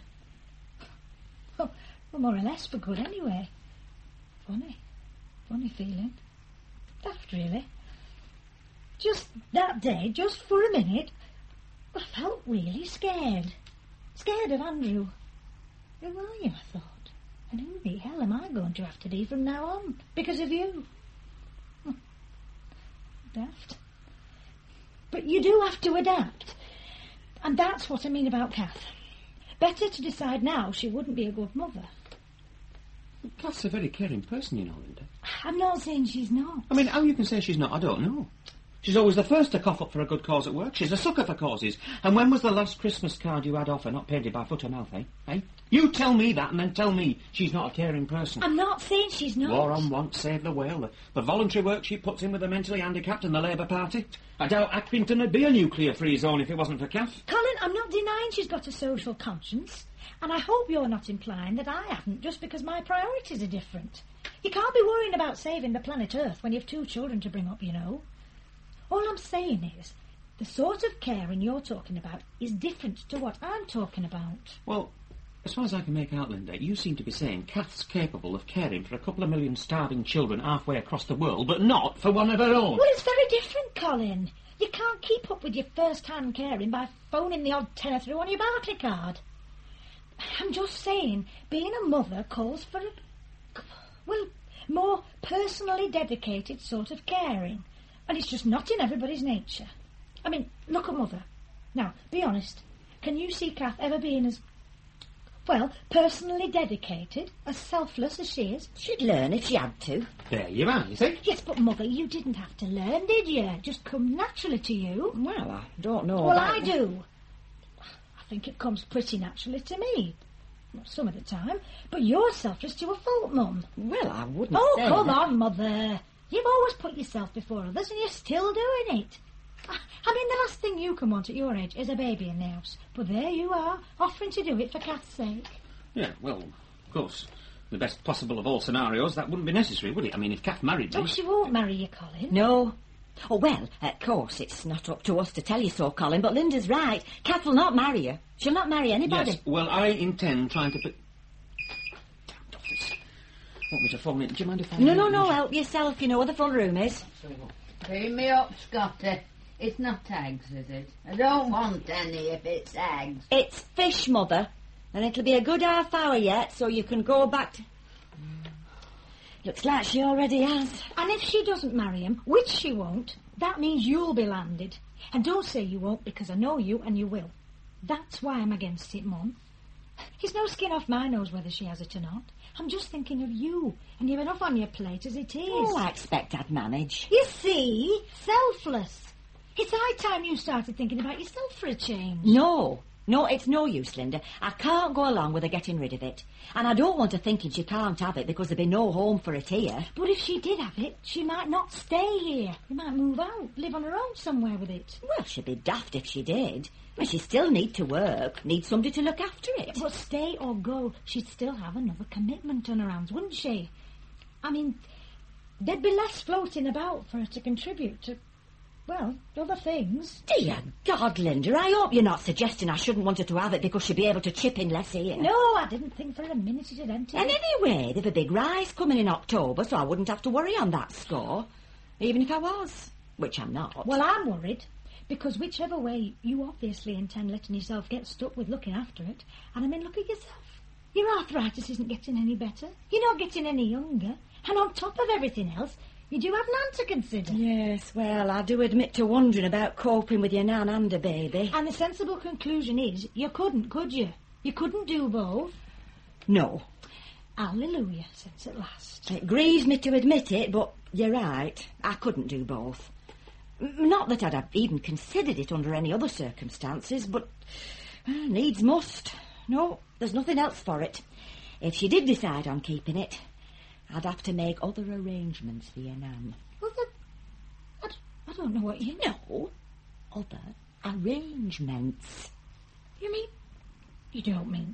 Speaker 4: Well, well, more or less for good, anyway. Funny. Funny feeling. Daft, really. Just that day, just for a minute, I felt really scared. Scared of Andrew. Who are you, I thought? And who the hell am I going to have to be from now on? Because of you. Hm. Daft. But you do have to adapt. And that's what I mean about Kath. Better to decide now she wouldn't be a good mother.
Speaker 7: Kath's a very caring person, you know, Linda.
Speaker 4: I'm not saying she's not.
Speaker 7: I mean, how you can say she's not, I don't know. She's always the first to cough up for a good cause at work. She's a sucker for causes. And when was the last Christmas card you had off her not painted by foot or mouth, eh? eh? You tell me that and then tell me she's not a caring person.
Speaker 4: I'm not saying she's not.
Speaker 7: War on Want, Save the Whale, the, the voluntary work she puts in with the mentally handicapped and the Labour Party. I doubt Accrington would be a nuclear-free zone if it wasn't for Kath.
Speaker 4: Colin, I'm not denying she's got a social conscience. And I hope you're not implying that I haven't just because my priorities are different. You can't be worrying about saving the planet Earth when you've two children to bring up, you know. All I'm saying is, the sort of caring you're talking about is different to what I'm talking about.
Speaker 7: Well, as far as I can make out, Linda, you seem to be saying Kath's capable of caring for a couple of million starving children halfway across the world, but not for one of her own.
Speaker 4: Well, it's very different, Colin. You can't keep up with your first-hand caring by phoning the odd tenner through on your Barclay card. I'm just saying, being a mother calls for a, well, more personally dedicated sort of caring. And it's just not in everybody's nature. I mean, look at Mother. Now, be honest. Can you see Kath ever being as, well, personally dedicated, as selfless as she is?
Speaker 5: She'd learn if she had to.
Speaker 7: There you are, you see?
Speaker 4: Yes, but Mother, you didn't have to learn, did you? It just come naturally to you.
Speaker 5: Well, I don't know
Speaker 4: Well,
Speaker 5: about
Speaker 4: I do. I think it comes pretty naturally to me. Not some of the time. But you're selfless to a fault, Mum.
Speaker 5: Well, I wouldn't
Speaker 4: Oh,
Speaker 5: say
Speaker 4: come
Speaker 5: that.
Speaker 4: on, Mother. You've always put yourself before others and you're still doing it. I mean, the last thing you can want at your age is a baby in the house. But there you are, offering to do it for Kath's sake.
Speaker 7: Yeah, well, of course, the best possible of all scenarios, that wouldn't be necessary, would it? I mean, if Kath married me...
Speaker 4: Oh, she won't marry you, Colin.
Speaker 5: No. Oh, well, of course, it's not up to us to tell you so, Colin, but Linda's right. Kath will not marry you. She'll not marry anybody.
Speaker 7: Yes, well, I intend trying to... Put... Want me to phone in? Do you mind if I...
Speaker 5: No, no, no, help yourself. You know where the front room is.
Speaker 6: Bring me up, Scotty. It's not eggs, is it? I don't want any if it's eggs.
Speaker 5: It's fish, Mother, and it'll be a good half hour yet, so you can go back to... Looks like she already has.
Speaker 4: And if she doesn't marry him, which she won't, that means you'll be landed. And don't say you won't, because I know you and you will. That's why I'm against it, Mum. He's no skin off my nose whether she has it or not. I'm just thinking of you, and you've enough on your plate as it is.
Speaker 5: Oh, I expect I'd manage.
Speaker 4: You see? Selfless. It's high time you started thinking about yourself for a change.
Speaker 5: No. No, it's no use, Linda. I can't go along with her getting rid of it. And I don't want her thinking she can't have it because there'd be no home for it here.
Speaker 4: But if she did have it, she might not stay here. She might move out, live on her own somewhere with it.
Speaker 5: Well, she'd be daft if she did. But she still need to work, need somebody to look after it.
Speaker 4: But stay or go, she'd still have another commitment on her hands, wouldn't she? I mean, there'd be less floating about for her to contribute to, well, other things.
Speaker 5: Dear God, Linda, I hope you're not suggesting I shouldn't want her to have it because she'd be able to chip in less here.
Speaker 4: No, I didn't think for a minute it'd empty.
Speaker 5: And anyway, they've a big rise coming in October, so I wouldn't have to worry on that score, even if I was, which I'm not.
Speaker 4: Well, I'm worried, Because whichever way, you obviously intend letting yourself get stuck with looking after it. And I mean, look at yourself. Your arthritis isn't getting any better. You're not getting any younger. And on top of everything else, you do have Nan to consider.
Speaker 5: Yes, well, I do admit to wondering about coping with your nan and a baby.
Speaker 4: And the sensible conclusion is, you couldn't, could you? You couldn't do both.
Speaker 5: No.
Speaker 4: Hallelujah, since at last.
Speaker 5: It grieves me to admit it, but you're right. I couldn't do both. M- Not that I'd have even considered it under any other circumstances, but uh, needs must. No, there's nothing else for it. If she did decide on keeping it, I'd have to make other arrangements for your nan.
Speaker 4: Well, the, I, d- I don't know what you know.
Speaker 5: Other arrangements.
Speaker 4: You mean... You don't mean...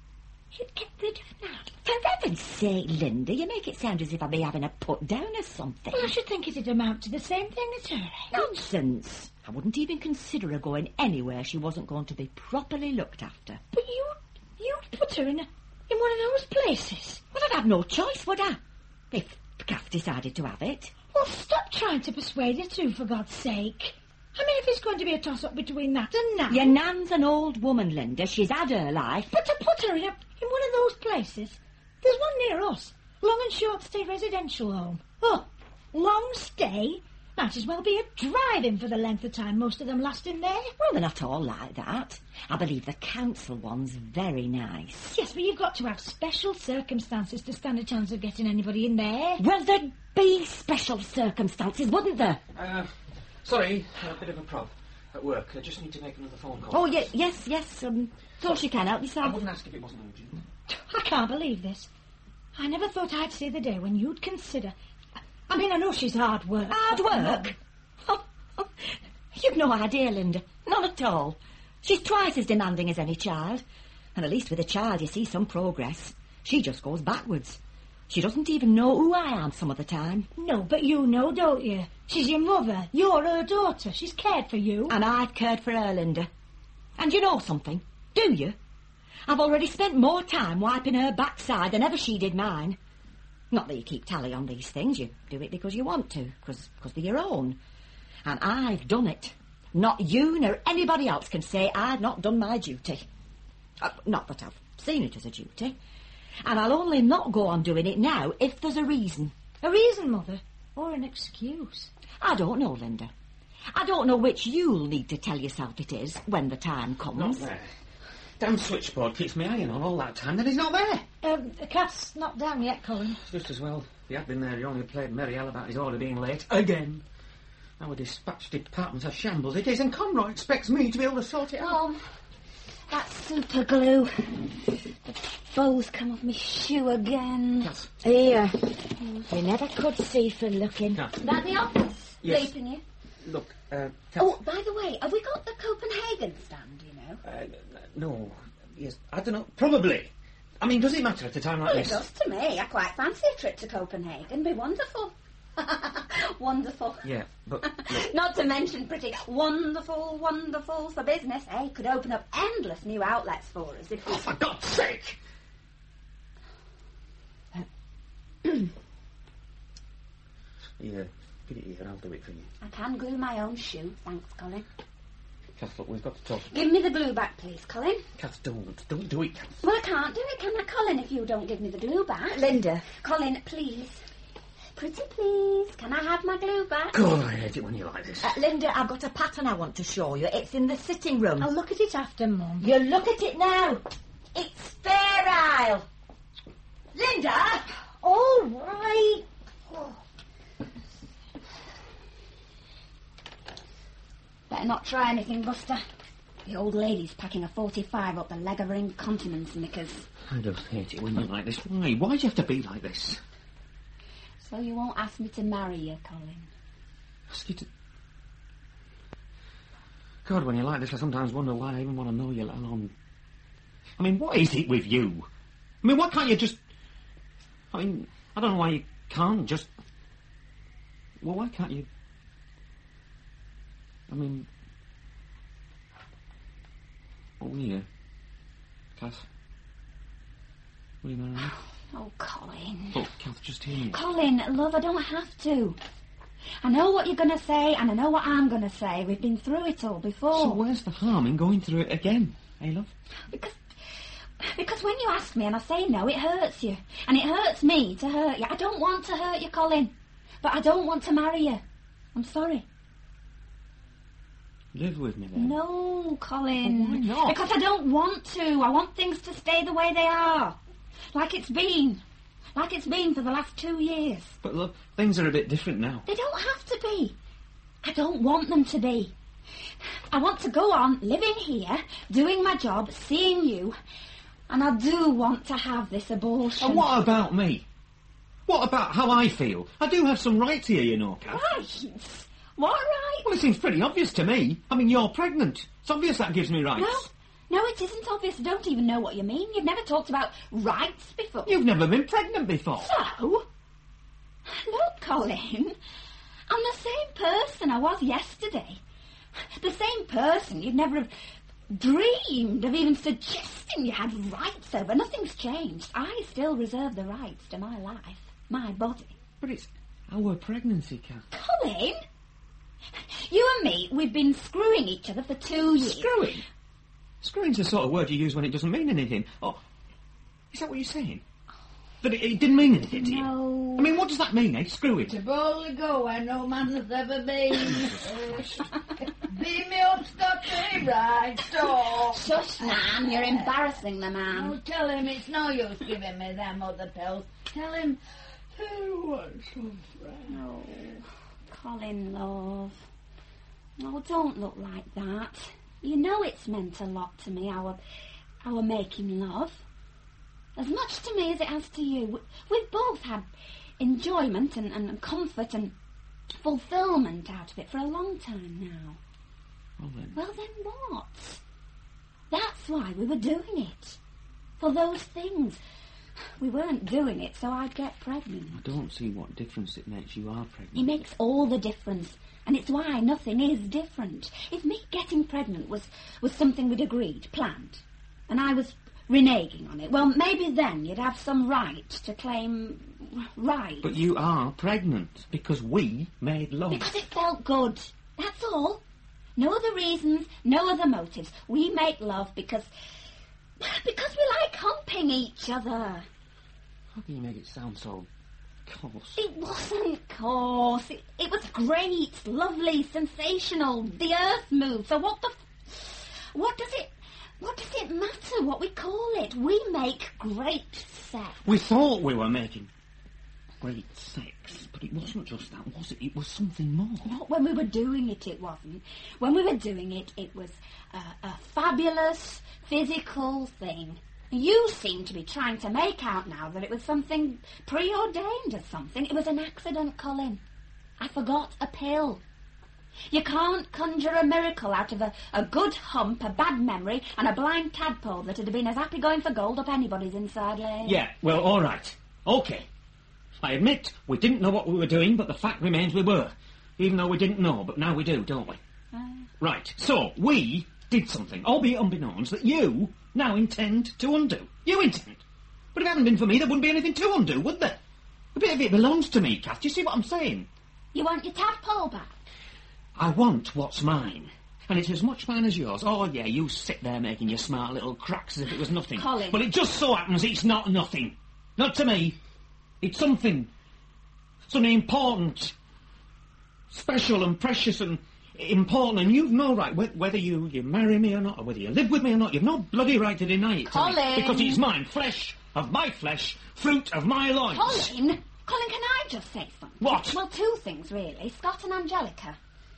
Speaker 4: You'd get rid of Nan?
Speaker 5: For heaven's sake, Linda, you make it sound as if I'd be having a put down or something.
Speaker 4: Well, I should think it'd amount to the same thing at her age.
Speaker 5: Nonsense. I wouldn't even consider her going anywhere she wasn't going to be properly looked after.
Speaker 4: But you... You'd put her in a, in one of those places.
Speaker 5: Well, I'd have no choice, would I? If Kath decided to have it.
Speaker 4: Well, stop trying to persuade her to, for God's sake. I mean, if it's going to be a toss-up between that and Nan...
Speaker 5: Your nan's an old woman, Linda. She's had her life.
Speaker 4: But to put her in, a, in one of those places... There's one near us. Long and short stay residential home. Oh, long stay? Might as well be a drive-in for the length of time most of them last in there.
Speaker 5: Well, they're not all like that. I believe the council one's very nice.
Speaker 4: Yes, but you've got to have special circumstances to stand a chance of getting anybody in there.
Speaker 5: Well, there'd be special circumstances, wouldn't there?
Speaker 7: Uh, sorry, a bit of a prob at work. I just need to make another phone call.
Speaker 5: Oh, ye- yes, yes, um, of course you can. Help
Speaker 7: I
Speaker 5: yourself.
Speaker 7: wouldn't ask if it wasn't urgent.
Speaker 4: I can't believe this. I never thought I'd see the day when you'd consider... I mean, I know she's hard work.
Speaker 5: Hard work? Oh, oh, you've no idea, Linda. None at all. She's twice as demanding as any child. And at least with a child you see some progress. She just goes backwards. She doesn't even know who I am some of the time.
Speaker 4: No, but you know, don't you? She's your mother. You're her daughter. She's cared for you.
Speaker 5: And I've cared for her, Linda. And you know something? Do you? I've already spent more time wiping her backside than ever she did mine. Not that you keep tally on these things. You do it because you want to, because they're your own. And I've done it. Not you nor anybody else can say I've not done my duty. Uh, not that I've seen it as a duty. And I'll only not go on doing it now if there's a reason.
Speaker 4: A reason, Mother? Or an excuse?
Speaker 5: I don't know, Linda. I don't know which you'll need to tell yourself it is when the time comes.
Speaker 7: Not there. Damn switchboard keeps me eyeing on all that time, then he's not there.
Speaker 4: Um, the cat's not down yet, Colin.
Speaker 7: It's just as well. If he had been there, he only played Merry Hell about his order being late. Again. Our dispatch department's a shambles it is, and Conroy expects me to be able to sort it out.
Speaker 2: Oh, that super glue. The bow's come off my shoe again.
Speaker 7: Yes.
Speaker 2: Here. You never could see for looking.
Speaker 7: No.
Speaker 2: That the office?
Speaker 7: Yes.
Speaker 2: Sleeping you?
Speaker 7: Look, uh... Kath-
Speaker 2: Oh, by the way, have we got the Copenhagen stand, you know?
Speaker 7: Uh, no. Yes, I don't know. Probably. I mean, does it matter at a time like
Speaker 2: Well, it
Speaker 7: this?
Speaker 2: does to me. I quite fancy a trip to Copenhagen. Be wonderful. Wonderful.
Speaker 7: Yeah, but... Look,
Speaker 2: Not to mention pretty wonderful, wonderful for business, eh? Could open up endless new outlets for us if we...
Speaker 7: oh, for God's sake! Yeah, get it here, I'll do it for you.
Speaker 2: I can glue my own shoe, thanks, Colin.
Speaker 7: Kath, look, we've got to talk.
Speaker 2: Give me the glue back, please, Colin.
Speaker 7: Kath, don't. Don't do it, Kath.
Speaker 2: Well, I can't do it, can I, Colin, if you don't give me the glue back?
Speaker 5: Linda.
Speaker 2: Colin, please. Pretty please. Can I have my glue back?
Speaker 7: God, I hate it when you're like this.
Speaker 5: Uh, Linda, I've got a pattern I want to show you. It's in the sitting room.
Speaker 4: I'll look at it after, Mum.
Speaker 5: You look at it now. It's Fair Isle. Linda!
Speaker 4: All right. Oh.
Speaker 2: Better not try anything, Buster. The old lady's packing a forty-five up the leg of her incontinence knickers.
Speaker 7: I just hate it when you're like this. Why? Why do you have to be like this?
Speaker 2: So you won't ask me to marry you, Colin?
Speaker 7: Ask you to... God, when you're like this, I sometimes wonder why I even want to know you, let alone... I mean, what is it with you? I mean, why can't you just... I mean, I don't know why you can't just... Well, why can't you... I mean... Oh, yeah. Kath? Will you marry me?
Speaker 2: Oh, Colin.
Speaker 7: Oh, Kath, just hear me.
Speaker 2: Colin, love, I don't have to. I know what you're going to say, and I know what I'm going to say. We've been through it all before.
Speaker 7: So where's the harm in going through it again, eh, love?
Speaker 2: Because, because when you ask me and I say no, it hurts you. And it hurts me to hurt you. I don't want to hurt you, Colin. But I don't want to marry you. I'm sorry.
Speaker 7: Live with me then.
Speaker 2: No, Colin.
Speaker 7: Why not?
Speaker 2: Because I don't want to. I want things to stay the way they are. Like it's been. Like it's been for the last two years.
Speaker 7: But look, things are a bit different now.
Speaker 2: They don't have to be. I don't want them to be. I want to go on living here, doing my job, seeing you, and I do want to have this abortion.
Speaker 7: And what about me? What about how I feel? I do have some rights here, you know, Kath.
Speaker 2: Rights? What rights?
Speaker 7: Well, it seems pretty obvious to me. I mean, you're pregnant. It's obvious that gives me rights.
Speaker 2: No, no, it isn't obvious. I don't even know what you mean. You've never talked about rights before.
Speaker 7: You've never been pregnant before.
Speaker 2: So? Look, Colin, I'm the same person I was yesterday. The same person you'd never have dreamed of even suggesting you had rights over. Nothing's changed. I still reserve the rights to my life, my body.
Speaker 7: But it's our pregnancy, Kath.
Speaker 2: Colin, you and me, we've been screwing each other for two years.
Speaker 7: Screwing? Screwing's the sort of word you use when it doesn't mean anything. Oh, is that what you're saying? That it, it didn't mean anything to you?
Speaker 2: No.
Speaker 7: I mean, what does that mean, eh? Screwing?
Speaker 6: To boldly go where no man has ever been. Be me up, Stocky, right, stop.
Speaker 2: Shush, Nan, you're embarrassing the man.
Speaker 6: Oh, tell him it's no use giving me them other pills. Tell him I want some friends.
Speaker 2: No, Colin, love. No, don't look like that. You know it's meant a lot to me, our, our making love. As much to me as it has to you. We- We've both had enjoyment and, and comfort and fulfilment out of it for a long time now.
Speaker 7: Well, then.
Speaker 2: Well, then what? That's why we were doing it. For those things. We weren't doing it so I'd get pregnant.
Speaker 7: I don't see what difference it makes you are pregnant.
Speaker 2: It makes all the difference. And it's why nothing is different. If me getting pregnant was, was something we'd agreed, planned, and I was reneging on it, well, maybe then you'd have some right to claim right.
Speaker 7: But you are pregnant because we made love.
Speaker 2: Because it felt good. That's all. No other reasons, no other motives. We make love because... because we like humping each other.
Speaker 7: How can you make it sound so coarse?
Speaker 2: It wasn't coarse. It, it was great, lovely, sensational. The earth moved. So what the... F- what does it... What does it matter what we call it? We make great sex.
Speaker 7: We thought we were making great sex, but it wasn't just that, was it? It was something more.
Speaker 2: Not when we were doing it, it wasn't. When we were doing it, it was a, a fabulous physical thing. You seem to be trying to make out now that it was something preordained or something. It was an accident, Colin. I forgot a pill. You can't conjure a miracle out of a, a good hump, a bad memory, and a blind tadpole that had been as happy going for gold up anybody's inside lane.
Speaker 7: Yeah, well, all right. OK. I admit we didn't know what we were doing, but the fact remains we were. Even though we didn't know, but now we do, don't we?
Speaker 2: Uh,
Speaker 7: Right, so we did something, albeit unbeknownst, that you now intend to undo. You intend. But if it hadn't been for me, there wouldn't be anything to undo, would there? A bit of it belongs to me, Kath. Do you see what I'm saying?
Speaker 2: you want your tadpole back?
Speaker 7: I want what's mine. And it's as much mine as yours. Oh, yeah, you sit there making your smart little cracks as if it was nothing.
Speaker 2: Colin.
Speaker 7: But it just so happens it's not nothing. Not to me. It's something. Something important. Special and precious and important. And you've no right, wh- whether you, you marry me or not, or whether you live with me or not, you've no bloody right to deny it to me.
Speaker 2: Colin.
Speaker 7: Because it's mine. Flesh of my flesh. Fruit of my loins.
Speaker 2: Colin! Colin, can I just say something?
Speaker 7: What?
Speaker 2: Well, two things, really. Scott and Angelica.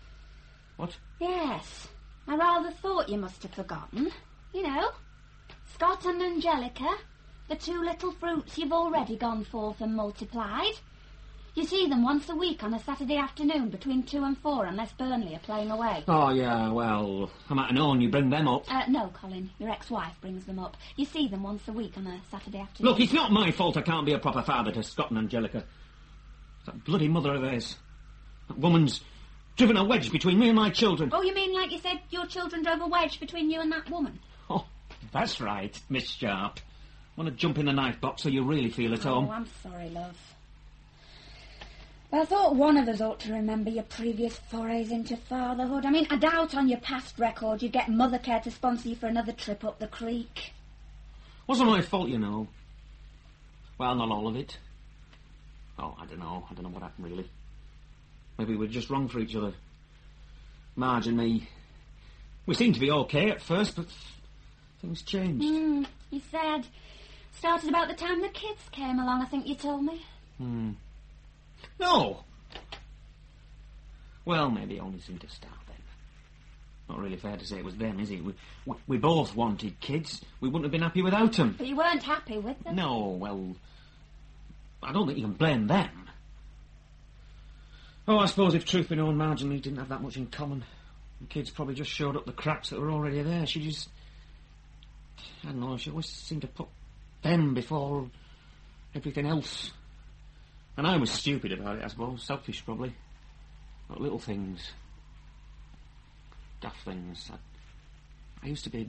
Speaker 7: What?
Speaker 2: Yes. I rather thought you must have forgotten. You know, Scott and Angelica, the two little fruits you've already gone forth and multiplied. You see them once a week on a Saturday afternoon between two and four, unless Burnley are playing away.
Speaker 7: Oh, yeah, well, I might have known you bring them up.
Speaker 2: Uh, no, Colin, your ex-wife brings them up. You see them once a week on a Saturday afternoon.
Speaker 7: Look, it's not my fault I can't be a proper father to Scott and Angelica. That bloody mother of theirs. That woman's driven a wedge between me and my children.
Speaker 2: Oh, you mean like you said your children drove a wedge between you and that woman?
Speaker 7: Oh, that's right, Miss Sharp. Want to jump in the knife box so you really feel at home?
Speaker 2: Oh, I'm sorry, love. Well, I thought one of us ought to remember your previous forays into fatherhood. I mean, I doubt on your past record you'd get Mothercare to sponsor you for another trip up the creek.
Speaker 7: Wasn't my fault, you know. Well, not all of it. Oh, I don't know. I don't know what happened, really. Maybe we're just wrong for each other. Marge and me. We seemed to be okay at first, but things changed.
Speaker 2: Hmm, you said. Started about the time the kids came along, I think you told me.
Speaker 7: Hmm. No! Well, maybe it only seemed to start then. Not really fair to say it was them, is it? We, we, we both wanted kids. We wouldn't have been happy without them.
Speaker 2: But you weren't happy with them?
Speaker 7: No, well, I don't think you can blame them. Oh, I suppose if truth be known, Marge and me didn't have that much in common. The kids probably just showed up the cracks that were already there. She just... I don't know, she always seemed to put them before everything else. And I was stupid about it, I suppose. Selfish, probably. But little things. Daft things. I, I used to be...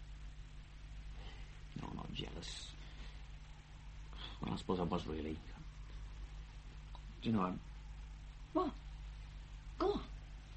Speaker 7: No, not jealous. Well, I suppose I was really. Do you know, I...
Speaker 2: What? Go on.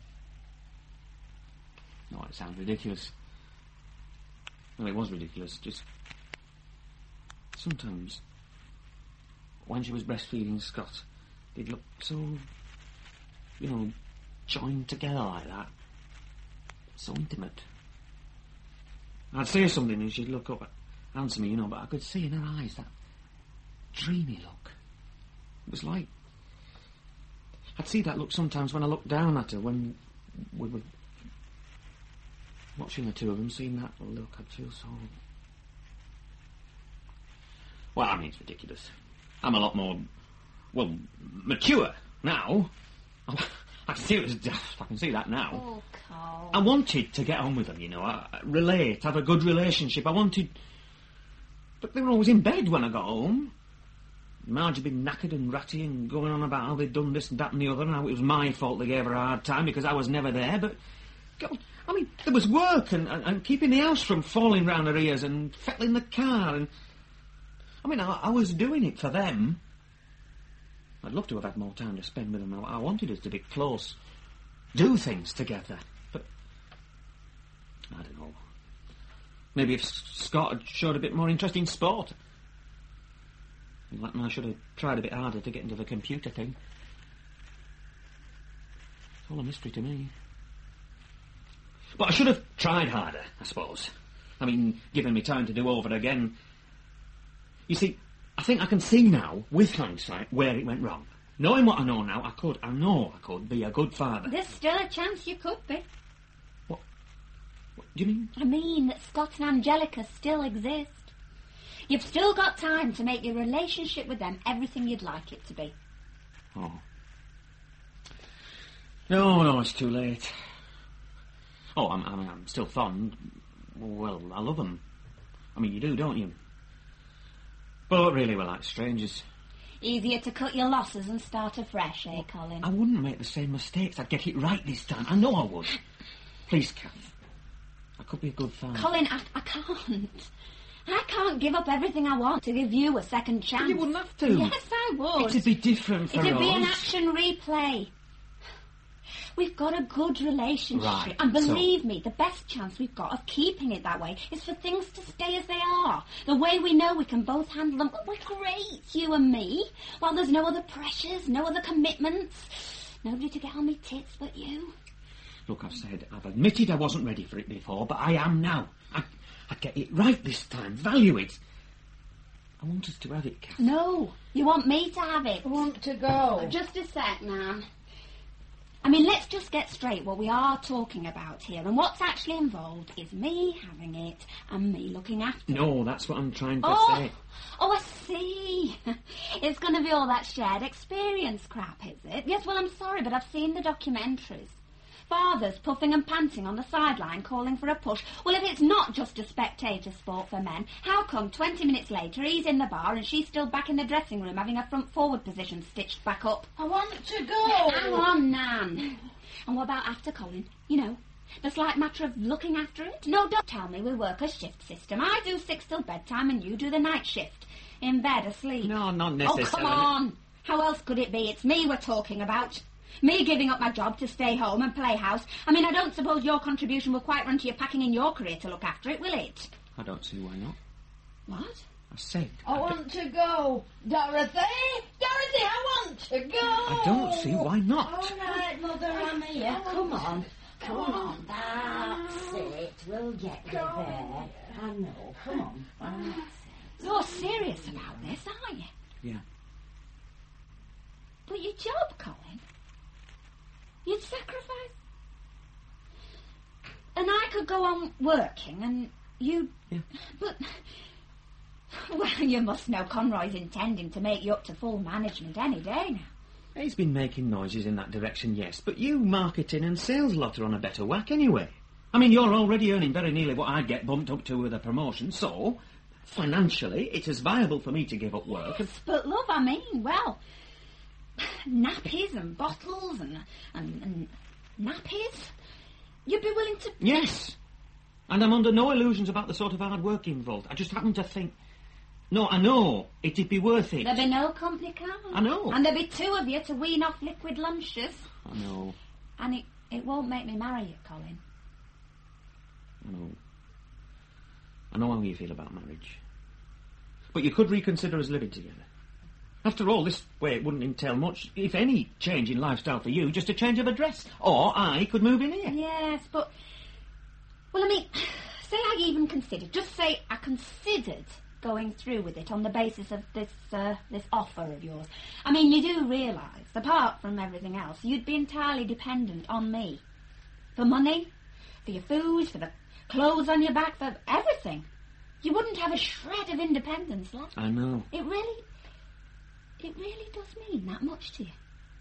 Speaker 7: No, it sounds ridiculous. Well, it was ridiculous. Just... Sometimes... When she was breastfeeding Scott, they'd look so, you know, joined together like that. So intimate. I'd say something and she'd look up, answer me, you know, but I could see in her eyes that dreamy look. It was like... I'd see that look sometimes when I looked down at her, when we were watching the two of them, seeing that look, I'd feel so... Well, I mean, it's ridiculous. I'm a lot more, well, mature now. I can see it was daft. I can see that now.
Speaker 2: Oh, Carl.
Speaker 7: I wanted to get on with them, you know, I, I relate, have a good relationship. I wanted... But they were always in bed when I got home. Marge had been knackered and ratty and going on about how they'd done this and that and the other, and how it was my fault they gave her a hard time because I was never there, but... God, I mean, there was work and, and, and keeping the house from falling round her ears and fettling the car and... I mean, I, I was doing it for them. I'd love to have had more time to spend with them. I, I wanted us to be close, do things together, but... I don't know. Maybe if Scott had showed a bit more interest in sport. I should have tried a bit harder to get into the computer thing. It's all a mystery to me. But I should have tried harder, I suppose. I mean, given me time to do over again. You see, I think I can see now, with hindsight, where it went wrong. Knowing what I know now, I could, I know I could be a good father.
Speaker 2: There's still a chance you could be.
Speaker 7: What? What do you mean?
Speaker 2: I mean that Scott and Angelica still exist. You've still got time to make your relationship with them everything you'd like it to be.
Speaker 7: Oh. No, no, it's too late. Oh, I'm, I'm, I'm still fond. Well, I love them. I mean, you do, don't you? But really, we're like strangers.
Speaker 2: Easier to cut your losses and start afresh, eh, Colin?
Speaker 7: I wouldn't make the same mistakes. I'd get it right this time. I know I would. Please, Kath. I could be a good father.
Speaker 2: Colin, I, I can't. I can't give up everything I want to give you a second chance.
Speaker 7: You wouldn't have to.
Speaker 2: Yes, I would.
Speaker 7: It'd be different for
Speaker 2: It'd
Speaker 7: us.
Speaker 2: be an action replay. We've got a good relationship.
Speaker 7: Right,
Speaker 2: and believe
Speaker 7: so-
Speaker 2: me, the best chance we've got of keeping it that way is for things to stay as they are. The way we know we can both handle them. We're great, you and me. Well, there's no other pressures, no other commitments. Nobody to get on me tits but you.
Speaker 7: Look, I've said, I've admitted I wasn't ready for it before, but I am now. I, I'd get it right this time. Value it. I want us to have it, Kath.
Speaker 2: No, you want me to have it.
Speaker 3: I want to go.
Speaker 2: Just a sec, Nan. I mean, let's just get straight what we are talking about here. And what's actually involved is me having it and me looking after it.
Speaker 7: No, that's what I'm trying to
Speaker 2: Oh,
Speaker 7: say.
Speaker 2: oh, I see. It's going to be all that shared experience crap, is it? Yes, well, I'm sorry, but I've seen the documentaries. Fathers puffing and panting on the sideline calling for a push. Well, if it's not just a spectator sport for men, how come twenty minutes later he's in the bar and she's still back in the dressing room having her front forward position stitched back up?
Speaker 3: I want to go.
Speaker 2: Hang on, Nan. And what about after Colin? You know, the slight matter of looking after it? No, don't tell me we work a shift system. I do six till bedtime and you do the night shift. In bed, asleep.
Speaker 7: No, not
Speaker 2: Oh,
Speaker 7: necessarily.
Speaker 2: come on. How else could it be? It's me we're talking about. Me giving up my job to stay home and play house. I mean, I don't suppose your contribution will quite run to your packing in your career to look after it, will it?
Speaker 7: I don't see why not.
Speaker 2: What?
Speaker 7: I said...
Speaker 6: I, I want to go, Dorothy! Dorothy, I want to go!
Speaker 7: I don't see why not.
Speaker 1: All right, Mother, I'm here. Come on. Come on. That's it. We'll get you there. I know. Come on. That's it.
Speaker 2: You're serious about this, aren't you?
Speaker 7: Yeah.
Speaker 2: But your job, Colin? You'd sacrifice... And I could go on working and you...
Speaker 7: Yeah.
Speaker 2: But... Well, you must know Conroy's intending to make you up to full management any day now.
Speaker 7: He's been making noises in that direction, yes, but you marketing and sales lot are on a better whack anyway. I mean, you're already earning very nearly what I'd get bumped up to with a promotion, so financially it is viable for me to give up work.
Speaker 2: Yes, but love, I mean, well, nappies and bottles and, and, and nappies, you'd be willing to...
Speaker 7: Yes, and I'm under no illusions about the sort of hard work involved. I just happen to think... No, I know. It'd be worth it.
Speaker 2: There'd be no company car.
Speaker 7: I know.
Speaker 2: And there'd be two of you to wean off liquid lunches.
Speaker 7: I know.
Speaker 2: And it, it won't make me marry you, Colin.
Speaker 7: I know. I know how you feel about marriage. But you could reconsider us living together. After all, this way it wouldn't entail much, if any, change in lifestyle for you, just a change of address. Or I could move in here.
Speaker 2: Yes, but... Well, I mean, say I even considered, just say I considered going through with it on the basis of this uh, this offer of yours. I mean, you do realise, apart from everything else, you'd be entirely dependent on me. For money, for your food, for the clothes on your back, for everything. You wouldn't have a shred of independence left.
Speaker 7: I know.
Speaker 2: It really, it really does mean that much to you.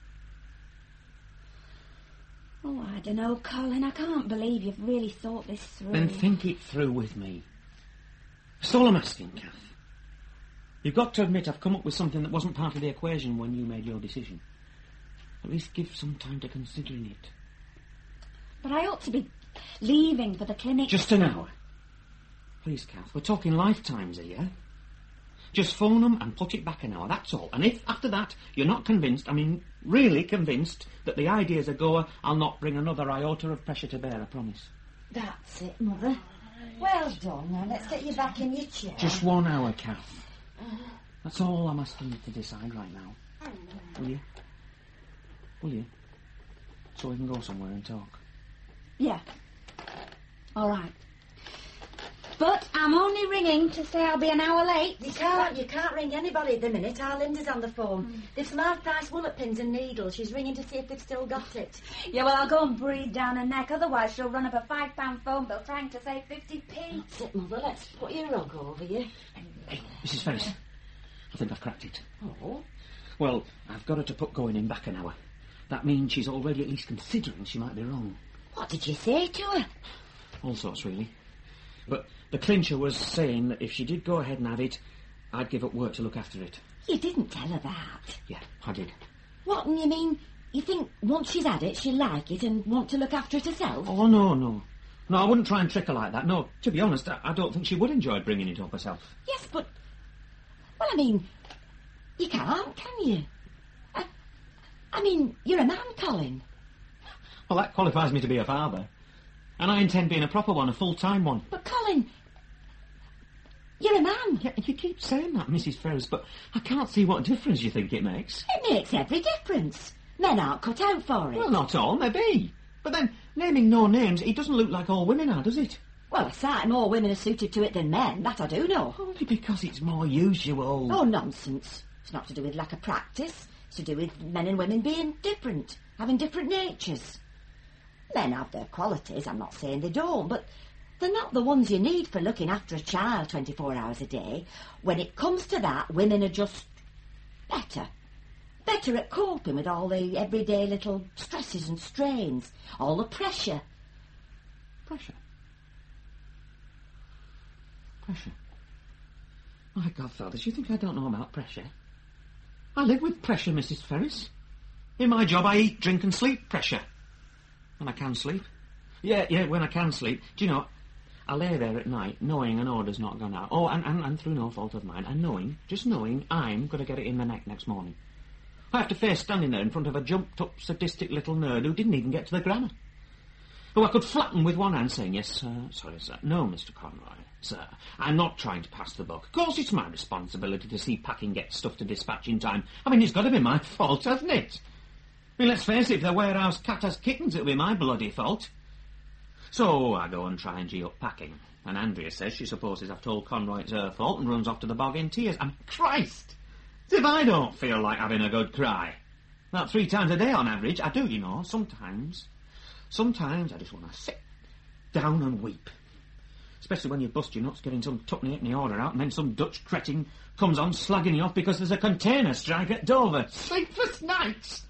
Speaker 2: Oh, I don't know, Colin. I can't believe you've really thought this through.
Speaker 7: Then think it through with me. That's all I'm asking, Kath. You've got to admit I've come up with something that wasn't part of the equation when you made your decision. At least give some time to considering it.
Speaker 2: But I ought to be leaving for the clinic...
Speaker 7: Just an hour. Please, Kath, we're talking lifetimes here. Just phone them and put it back an hour, that's all. And if, after that, you're not convinced, I mean, really convinced, that the idea's a goer, I'll not bring another iota of pressure to bear, I promise.
Speaker 1: That's it, Mother. Well done. Now, let's get you back in your chair.
Speaker 7: Just one hour, Kath. That's all I'm asking you to decide right now. Will you? Will you? So we can go somewhere and talk.
Speaker 2: Yeah. All right. But I'm only ringing to say I'll be an hour late.
Speaker 1: You can't, you can't ring anybody at the minute. Our Linda's on the phone. Mm. They've some half-price wallet pins and needles. She's ringing to see if they've still got it.
Speaker 2: Yeah, well, I'll go and breathe down her neck. Otherwise, she'll run up a five-pound phone bill trying to save fifty p.
Speaker 1: That's it, Mother. Let's put your rug over you.
Speaker 7: Hey, Missus Ferris, I think I've cracked it.
Speaker 1: Oh?
Speaker 7: Well, I've got her to put going in back an hour. That means she's already at least considering she might be wrong.
Speaker 1: What did you say to her?
Speaker 7: All sorts, really. But the clincher was saying that if she did go ahead and have it, I'd give up work to look after it.
Speaker 1: You didn't tell her that.
Speaker 7: Yeah, I did.
Speaker 1: What, and you mean, you think once she's had it, she'll like it and want to look after it herself?
Speaker 7: Oh, no, no. No, I wouldn't try and trick her like that. No, to be honest, I, I don't think she would enjoy bringing it up herself.
Speaker 1: Yes, but... Well, I mean, you can't, can you? I, I mean, you're a man, Colin.
Speaker 7: Well, that qualifies me to be a father. And I intend being a proper one, a full-time one.
Speaker 1: But, Colin, you're a man.
Speaker 7: Yeah, you keep saying that, Missus Ferris, but I can't see what difference you think it makes.
Speaker 1: It makes every difference. Men aren't cut out for it.
Speaker 7: Well, not all, maybe. But then, naming no names, it doesn't look like all women are, does it?
Speaker 1: Well, a sight more women are suited to it than men, that I do know.
Speaker 7: Only because it's more usual.
Speaker 1: Oh, nonsense. It's not to do with lack of practice. It's to do with men and women being different, having different natures. Men have their qualities, I'm not saying they don't, but they're not the ones you need for looking after a child twenty-four hours a day. When it comes to that, women are just better. Better at coping with all the everyday little stresses and strains, all the pressure.
Speaker 7: Pressure? Pressure? My godfathers, you think I don't know about pressure? I live with pressure, Missus Ferris. In my job, I eat, drink and sleep pressure. When I can sleep. Yeah, yeah, when I can sleep. Do you know, I lay there at night knowing an order's not gone out. Oh, and, and, and through no fault of mine, and knowing, just knowing I'm going to get it in the neck next morning. I have to face standing there in front of a jumped-up, sadistic little nerd who didn't even get to the grammar. Who I could flatten with one hand saying, yes, sir, sorry, sir, no, Mister Conroy, sir, I'm not trying to pass the buck. Of course it's my responsibility to see packing get stuff to dispatch in time. I mean, it's got to be my fault, hasn't it? I mean, let's face it, if the warehouse cat has kittens, it'll be my bloody fault. So I go and try and gee up packing, and Andrea says she supposes I've told Conroy it's her fault and runs off to the bog in tears. And Christ! As if I don't feel like having a good cry. About three times a day on average. I do, you know, sometimes. Sometimes I just want to sit down and weep. Especially when you bust your nuts getting some tuppeny halfpenny order out and then some Dutch cretin comes on slagging you off because there's a container strike at Dover. Sleepless nights!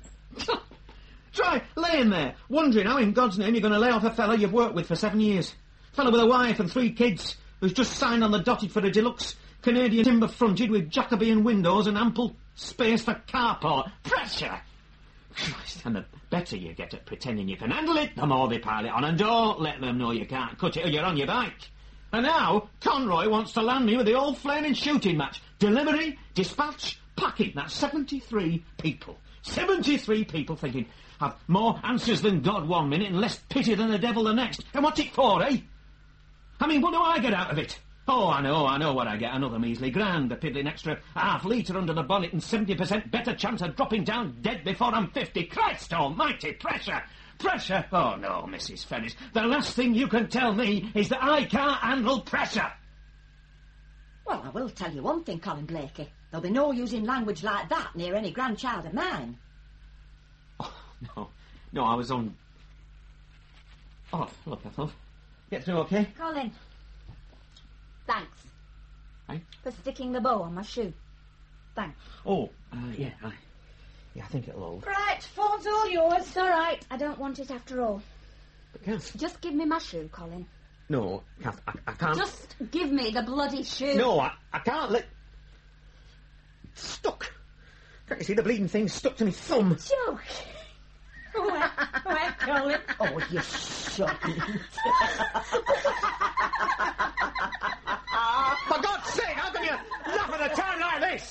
Speaker 7: Try laying there, wondering how in God's name you're going to lay off a fella you've worked with for seven years. A fella with a wife and three kids who's just signed on the dotted for a deluxe Canadian timber fronted with Jacobean windows and ample space for carport. Pressure! Christ, and the better you get at pretending you can handle it, the more they pile it on, and don't let them know you can't cut it or you're on your bike. And now, Conroy wants to land me with the old flaming shooting match. Delivery, dispatch, packing. That's seventy-three people. seventy-three people thinking I've more answers than God one minute and less pity than the devil the next. And what's it for, eh? I mean, what do I get out of it? Oh, I know, I know what I get. Another measly grand, a piddling extra half litre under the bonnet and seventy percent better chance of dropping down dead before I'm fifty. Christ almighty, pressure! Pressure! Oh, no, Missus Ferris. The last thing you can tell me is that I can't handle pressure.
Speaker 5: Well, I will tell you one thing, Colin Blakey. There'll be no using language like that near any grandchild of mine.
Speaker 7: Oh, no. No, I was on... Oh, look, Ethel. Get through okay?
Speaker 2: Colin. Thanks.
Speaker 7: Eh?
Speaker 2: For sticking the bow on my shoe. Thanks.
Speaker 7: Oh, uh, yeah, I... Yeah, I think it'll hold.
Speaker 4: Right, phone's all yours.
Speaker 2: It's all right. I don't want it after all.
Speaker 7: But, Kath...
Speaker 2: Just give me my shoe, Colin.
Speaker 7: No, Kath, I, I can't...
Speaker 2: Just give me the bloody shoe.
Speaker 7: No, I, I can't let... It's stuck. Can't you see the bleeding thing stuck to my thumb?
Speaker 2: Joke.
Speaker 4: Where, where, Colin?
Speaker 5: Oh, you shouldn't.
Speaker 7: For God's sake, how can you laugh at a time like this?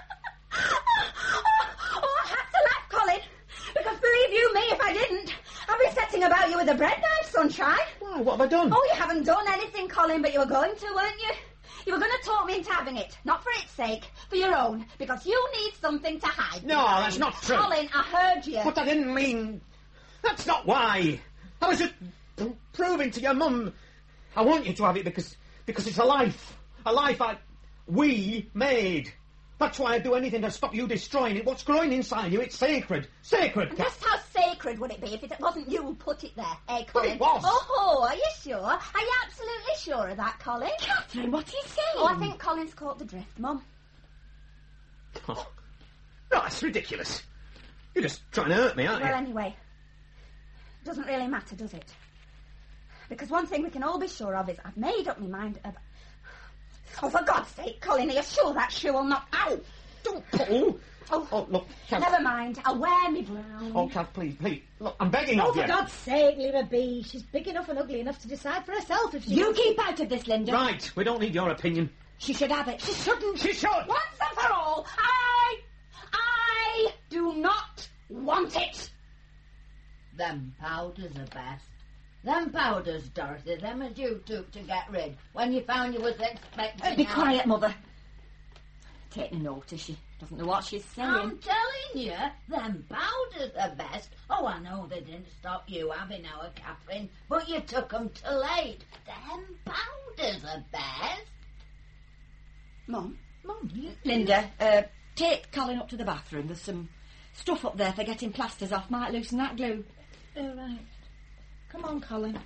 Speaker 2: Oh, I had to laugh, Colin. Because believe you me, if I didn't, I'd be setting about you with a bread knife, sunshine.
Speaker 7: Why, what have I done?
Speaker 2: Oh, you haven't done anything, Colin, but you were going to, weren't you? You were going to talk me into having it. Not for its sake, for your own. Because you need something to hide.
Speaker 7: No,
Speaker 2: behind.
Speaker 7: that's not true.
Speaker 2: Colin, I heard you.
Speaker 7: But I didn't mean... That's not why. I was just p- proving to your mum I want you to have it because because it's a life. A life I... we made. That's why I'd do anything to stop you destroying it. What's growing inside you, it's sacred. Sacred,
Speaker 2: And
Speaker 7: Kath.
Speaker 2: just how sacred would it be if it wasn't you who put it there, eh, Colin?
Speaker 7: it was.
Speaker 2: Oh, are you sure? Are you absolutely sure of that, Colin?
Speaker 5: Catherine, what are you saying?
Speaker 2: Oh, I think Colin's caught the drift, Mum.
Speaker 7: Oh. No, that's ridiculous. You're just trying to hurt me, aren't
Speaker 2: Well,
Speaker 7: you?
Speaker 2: anyway, doesn't really matter, does it? Because one thing we can all be sure of is I've made up my mind about... Oh, for God's sake, Colin, are you sure that shoe will not... Ow!
Speaker 7: Don't pull.
Speaker 2: Oh,
Speaker 7: Oh, look, Kath.
Speaker 2: never mind. I'll wear me brown.
Speaker 7: Oh, Kath, please, please. Look, I'm begging
Speaker 4: Oh,
Speaker 7: of you.
Speaker 4: for God's sake, leave her be. She's big enough and ugly enough to decide for herself if she...
Speaker 5: You
Speaker 4: wants-
Speaker 5: keep out of this, Linda.
Speaker 7: Right, we don't need your opinion.
Speaker 5: She should have it.
Speaker 4: She shouldn't.
Speaker 7: She should.
Speaker 2: Once and for all, I... I do not want it.
Speaker 6: Them powders are best. Them powders, Dorothy, them as you took to get rid when you found you was expecting...
Speaker 5: Be
Speaker 6: out.
Speaker 5: quiet, Mother. Take no notice. She doesn't know what she's saying.
Speaker 6: I'm telling you, them powders are best. Oh, I know they didn't stop you having our Catherine, but you took 'em too late. Them powders are best.
Speaker 5: Mum,
Speaker 4: Mum, you...
Speaker 5: Linda, uh, take Colin up to the bathroom. There's some stuff up there for getting plasters off. Might loosen that glue.
Speaker 4: All right. Come on, Colin.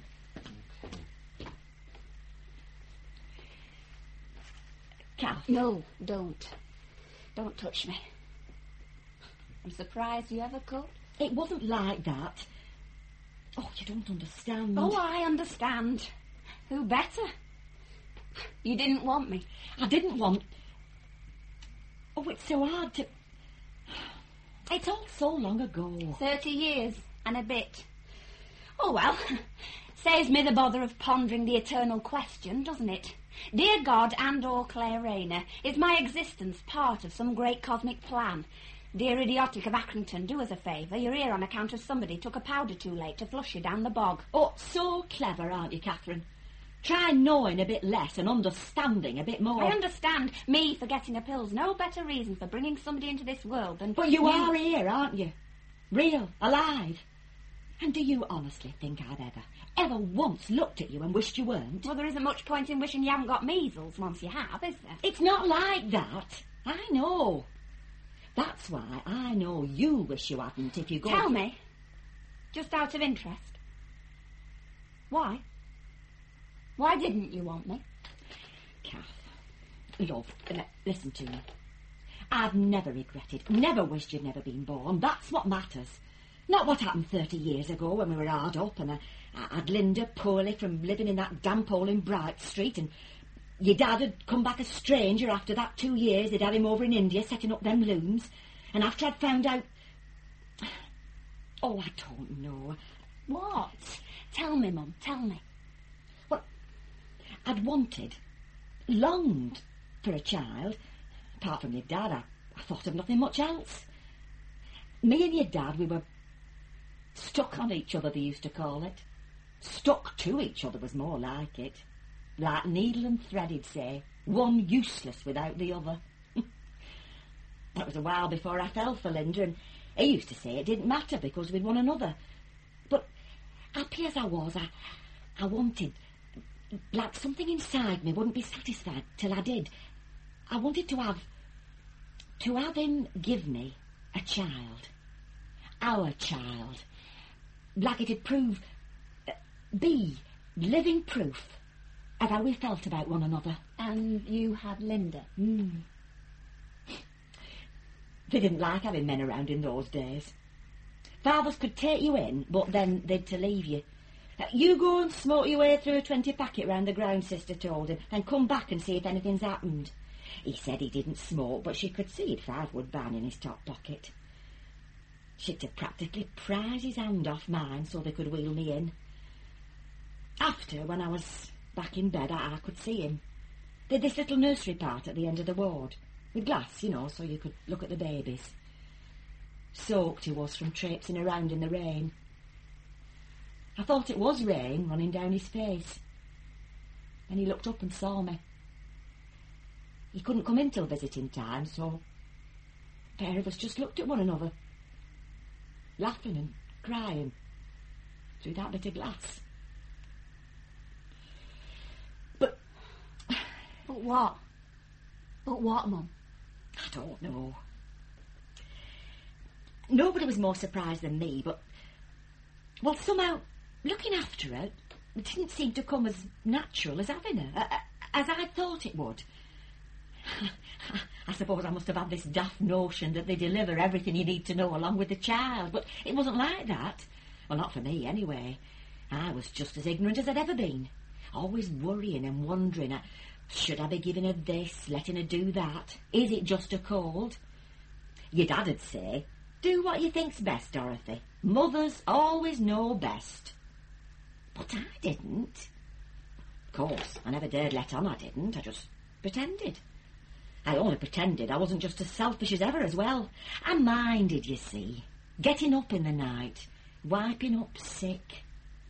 Speaker 5: Kath.
Speaker 2: No, don't. Don't touch me. I'm surprised you ever could.
Speaker 5: It wasn't like that. Oh, you don't understand.
Speaker 2: Oh, I understand. Who better? You didn't want me.
Speaker 5: I didn't want... Oh, it's so hard to... It's all so long ago.
Speaker 2: Thirty years and a bit. Oh, well, saves me the bother of pondering the eternal question, doesn't it? Dear God and or Claire Rayner, is my existence part of some great cosmic plan? Dear idiotic of Accrington, do us a favour. You're here on account of somebody took a powder too late to flush you down the bog.
Speaker 5: Oh, so clever, aren't you, Catherine? Try knowing a bit less and understanding a bit more.
Speaker 2: I understand. Me forgetting a pill's no better reason for bringing somebody into this world than...
Speaker 5: But you, you are here, aren't you? Real, alive. And do you honestly think I've ever, ever once looked at you and wished you weren't?
Speaker 2: Well, there isn't much point in wishing you haven't got measles once you have, is there?
Speaker 5: It's not like that. I know. That's why I know you wish you hadn't if you go...
Speaker 2: Tell me. Just out of interest. Why? Why didn't you want me?
Speaker 5: Kath, love, l- listen to me. I've never regretted, never wished you'd never been born. That's what matters. Not what happened thirty years ago when we were hard up and I, I had Linda poorly from living in that damp hole in Bright Street, and your dad had come back a stranger after that two years they'd had him over in India setting up them looms, and after I'd found out... Oh, I don't know.
Speaker 2: What? Tell me, Mum, tell me.
Speaker 5: Well, I'd wanted, longed for a child. Apart from your dad, I, I thought of nothing much else. Me and your dad, we were stuck on each other, they used to call it. Stuck to each other was more like it. Like needle and thread, he'd say. One useless without the other. That was a while before I fell for Linda, and he used to say it didn't matter because we'd one another. But happy as I was, I, I wanted, like something inside me wouldn't be satisfied till I did. I wanted to have, to have him give me a child. Our child. Like it'd prove, uh, be living proof of how we felt about one another.
Speaker 2: And you had Linda?
Speaker 5: Mm. They didn't like having men around in those days. Fathers could take you in, but then they'd to leave you. Uh, you go and smoke your way through a twenty packet round the ground, sister told him, and come back and see if anything's happened. He said he didn't smoke, but she could see he'd five wood band in his top pocket. She'd to practically prise his hand off mine so they could wheel me in. After, when I was back in bed, I, I could see him. They'd this little nursery part at the end of the ward, with glass, you know, so you could look at the babies. Soaked he was from traipsing around in the rain. I thought it was rain running down his face. And he looked up and saw me. He couldn't come in till visiting time, so a pair of us just looked at one another, laughing and crying through that bit of glass. But...
Speaker 2: But what? But what, Mum?
Speaker 5: I don't know. Nobody was more surprised than me, but... Well, somehow, looking after her, it didn't seem to come as natural as having her, as I thought it would. I suppose I must have had this daft notion that they deliver everything you need to know along with the child, but it wasn't like that. Well, not for me, anyway. I was just as ignorant as I'd ever been, always worrying and wondering, uh, should I be giving her this, letting her do that? Is it just a cold? Your dad'd say, do what you think's best, Dorothy. Mothers always know best. But I didn't. Of course, I never dared let on I didn't. I just pretended. I only pretended I wasn't just as selfish as ever as well. I minded, you see, getting up in the night, wiping up sick.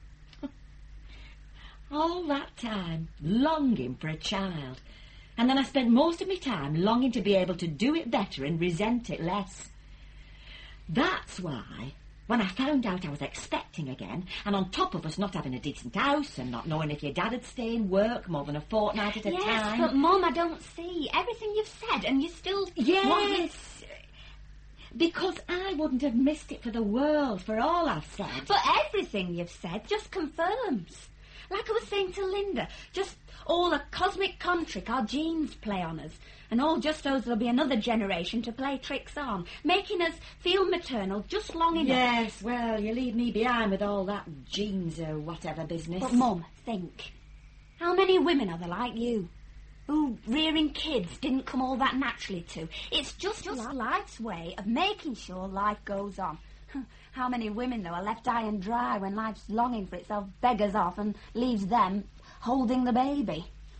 Speaker 5: All that time, longing for a child. And then I spent most of my time longing to be able to do it better and resent it less. That's why, when I found out I was expecting again, and on top of us not having a decent house and not knowing if your dad'd stay in work more than a fortnight at a
Speaker 2: yes,
Speaker 5: time...
Speaker 2: Yes, but Mum, I don't see everything you've said, and you still...
Speaker 5: Yes,
Speaker 2: want...
Speaker 5: because I wouldn't have missed it for the world, for all I've said.
Speaker 2: But everything you've said just confirms. Like I was saying to Linda, just all a cosmic con trick our genes play on us, and all just so there'll be another generation to play tricks on, making us feel maternal just long enough.
Speaker 5: Yes, well, you leave me behind with all that genes or whatever business.
Speaker 2: But, Mum, think. How many women are there like you, who rearing kids didn't come all that naturally to? It's just, just life's way of making sure life goes on. How many women, though, are left high and dry when life's longing for itself beggars off and leaves them holding the baby?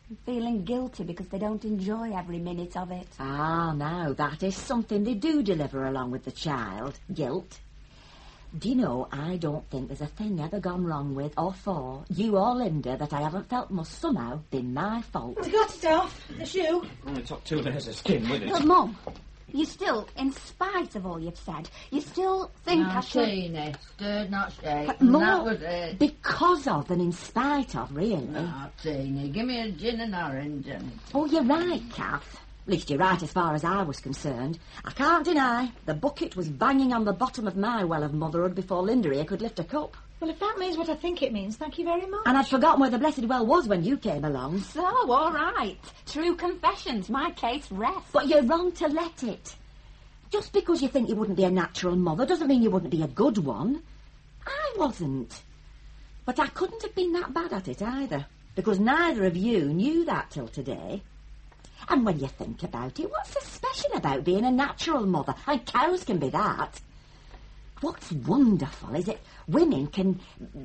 Speaker 2: feeling guilty because they don't enjoy every minute of it.
Speaker 5: Ah, now, that is something they do deliver along with the child. Guilt. Do you know, I don't think there's a thing ever gone wrong with or for you or Linda that I haven't felt must somehow be my fault.
Speaker 4: I got it off. The shoe.
Speaker 7: Only took two layers of skin with it.
Speaker 2: But, Mum, you still, in spite of all you've said, you still think I
Speaker 6: Now,
Speaker 2: should...
Speaker 6: Teeny, stirred not shaken.
Speaker 5: But
Speaker 6: That
Speaker 5: more
Speaker 6: was it.
Speaker 5: because of than in spite of, really.
Speaker 6: Now, Teeny, give me a gin and orange and...
Speaker 5: Oh, you're right, Kath. At least you're right as far as I was concerned. I can't deny the bucket was banging on the bottom of my well of motherhood before Linda here could lift a cup.
Speaker 4: Well, if that means what I think it means, thank you very much.
Speaker 5: And I'd forgotten where the blessed well was when you came along.
Speaker 2: So, all right. True confessions. My case rests.
Speaker 5: But you're wrong to let it. Just because you think you wouldn't be a natural mother doesn't mean you wouldn't be a good one. I wasn't. But I couldn't have been that bad at it either, because neither of you knew that till today. And when you think about it, what's so special about being a natural mother? And cows can be that. What's wonderful is that women can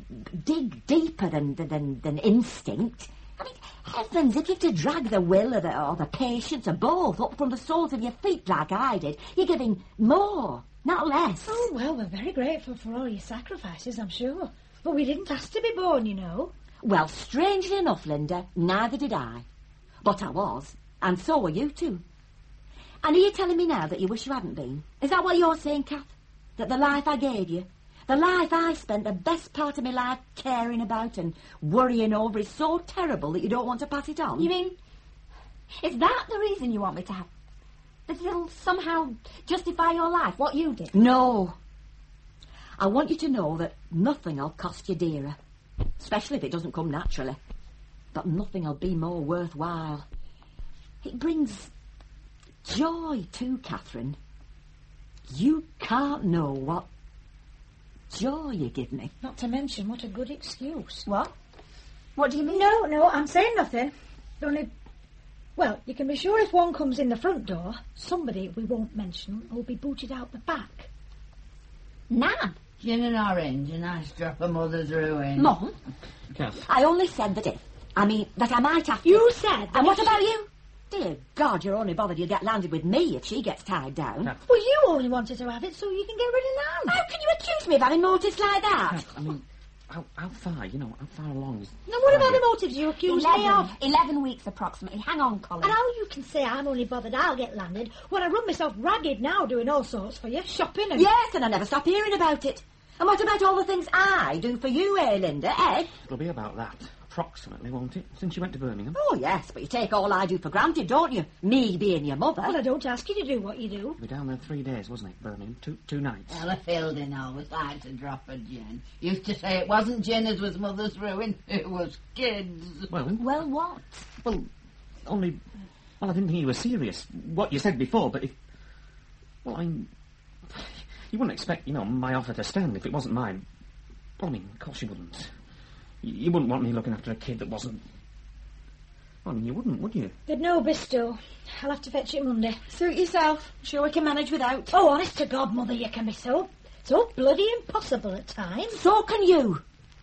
Speaker 5: dig deeper than, than, than instinct. I mean, heavens, if you have to drag the will or the, or the patience or both up from the soles of your feet like I did, you're giving more, not less.
Speaker 4: Oh, well, we're very grateful for all your sacrifices, I'm sure. But we didn't ask to be born, you know.
Speaker 5: Well, strangely enough, Linda, neither did I. But I was, and so were you two. And are you telling me now that you wish you hadn't been? Is that what you're saying, Kath? That the life I gave you, the life I spent the best part of my life caring about and worrying over is so terrible that you don't want to pass it on?
Speaker 2: You mean, is that the reason you want me to have... that it'll somehow justify your life, what you did?
Speaker 5: No. I want you to know that nothing'll cost you dearer, especially if it doesn't come naturally. But nothing'll be more worthwhile. It brings joy too, Catherine. You can't know what joy you give me.
Speaker 4: Not to mention what a good excuse.
Speaker 2: What? What do you mean?
Speaker 4: No, no, I'm saying nothing. Only, well, you can be sure if one comes in the front door, somebody we won't mention will be booted out the back.
Speaker 2: Nan?
Speaker 6: Gin and orange, a nice drop of mother's ruin.
Speaker 5: Mum,
Speaker 7: Kath.
Speaker 5: I only said that if. I mean, that I might have to...
Speaker 4: You said that
Speaker 5: And what
Speaker 4: if-
Speaker 5: about you? Dear God, you're only bothered you'll get landed with me if she gets tied down.
Speaker 7: Kath.
Speaker 4: Well, you only wanted to have it so you can get rid of Nan.
Speaker 5: How can you accuse me of having motives like that?
Speaker 7: Kath, I mean, how, how far, you know, how far along is...
Speaker 4: Now, what about the motives you accused me
Speaker 2: Eleven.
Speaker 4: of?
Speaker 2: Eleven weeks approximately. Hang on, Colin.
Speaker 4: And how you can say I'm only bothered I'll get landed when I run myself ragged now doing all sorts for you, shopping and...
Speaker 5: Yes, and I never stop hearing about it. And what about all the things I do for you, eh, Linda, eh?
Speaker 7: It'll be about that, approximately, won't it, since you went to Birmingham?
Speaker 5: Oh, yes, but you take all I do for granted, don't you? Me being your mother.
Speaker 4: Well, I don't ask you to do what you do.
Speaker 7: We were down there three days, wasn't it, Birmingham? Two two nights.
Speaker 6: Ella Fielding always liked to drop a gin. Used to say it wasn't gin as was mother's ruin, it was kids.
Speaker 7: Well,
Speaker 2: Well, what?
Speaker 7: well, only... Well, I didn't think you were serious. What you said before, but if... Well, I mean... You wouldn't expect, you know, my offer to stand if it wasn't mine. Well, I mean, of course you wouldn't. You, you wouldn't want me looking after a kid that wasn't... Well, I mean, you wouldn't, would you?
Speaker 4: They'd no Bristol. I'll have to fetch it Monday.
Speaker 5: Suit yourself. Sure we can manage without.
Speaker 4: Oh, honest to God, Mother, you can be so... so bloody impossible at times.
Speaker 5: So can you.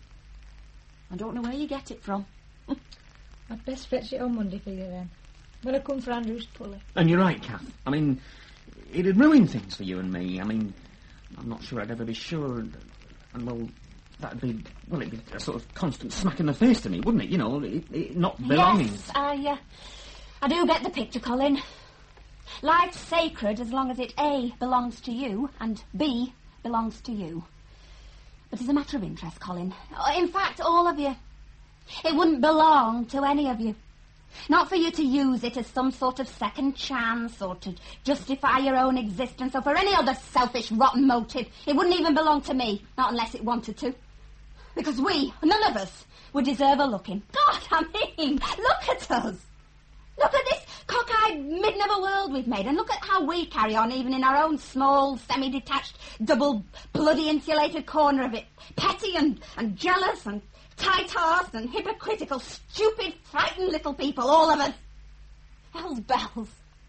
Speaker 5: I don't know where you get it from.
Speaker 4: I'd best fetch it on Monday for you then. When I come for Andrew's pulley.
Speaker 7: And you're right, Kath. I mean, it'd ruin things for you and me. I mean, I'm not sure I'd ever be sure... And, and well... That'd be, well, it'd be a sort of constant smack in the face to me, wouldn't it? You know, it, it not belonging.
Speaker 2: Yes, I, uh, I do get the picture, Colin. Life's sacred as long as it A, belongs to you, and B, belongs to you. But as a matter of interest, Colin, in fact, all of you, it wouldn't belong to any of you. Not for you to use it as some sort of second chance or to justify your own existence or for any other selfish, rotten motive. It wouldn't even belong to me, not unless it wanted to. Because we, none of us, would deserve a looking. God, I mean, look at us. Look at this cockeyed midden of a world we've made, and look at how we carry on even in our own small, semi-detached, double, bloody insulated corner of it. Petty and, and jealous and tight-arsed and hypocritical, stupid, frightened little people, all of us. Hell's bells.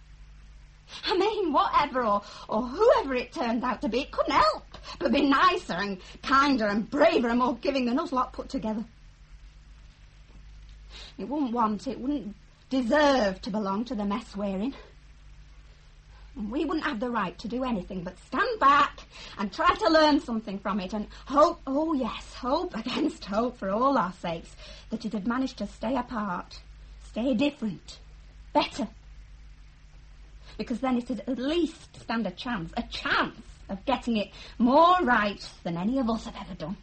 Speaker 2: I mean, whatever or, or whoever it turned out to be, it couldn't help but be nicer and kinder and braver and more giving than us lot put together. It wouldn't want, it wouldn't deserve to belong to the mess we're in. And we wouldn't have the right to do anything but stand back and try to learn something from it and hope, oh yes, hope against hope for all our sakes, that it had managed to stay apart, stay different, better. Because then it'd at least stand a chance, a chance of getting it more right than any of us have ever done.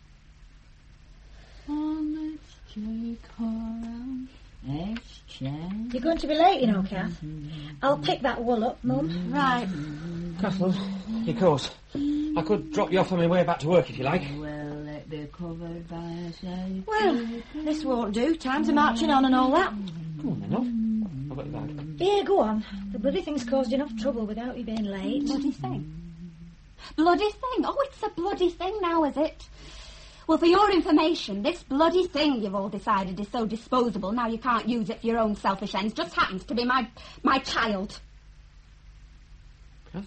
Speaker 6: Oh, let's take her. Let's change.
Speaker 4: You're going to be late, you know, Kath. I'll pick that wool up, Mum.
Speaker 2: Right.
Speaker 7: Kathleen, your course. I could drop you off on my way back to work if you like.
Speaker 6: Will it be covered by a safety?
Speaker 5: Well, this won't do. Times are marching on and all that.
Speaker 7: Come on then, love. I've got your bag.
Speaker 4: Yeah, go on. The bloody thing's caused enough trouble without you being late.
Speaker 2: Bloody thing. Bloody thing? Oh, it's a bloody thing now, is it? Well, for your information, this bloody thing you've all decided is so disposable now you can't use it for your own selfish ends just happens to be my my child.
Speaker 7: Kath?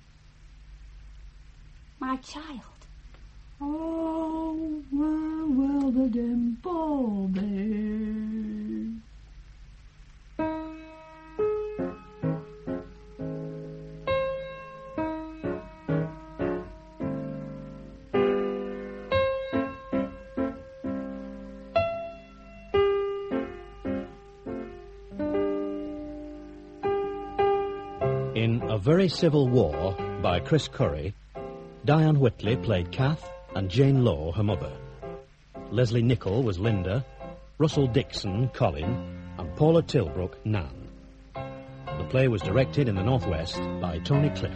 Speaker 2: My child.
Speaker 6: Oh, where will the dimple be?
Speaker 8: In A Very Civil War by Chris Curry, Diane Whitley played Kath and Jane Law her mother. Leslie Nichol was Linda, Russell Dixon Colin, and Paula Tilbrook Nan. The play was directed in the Northwest by Tony Cliff.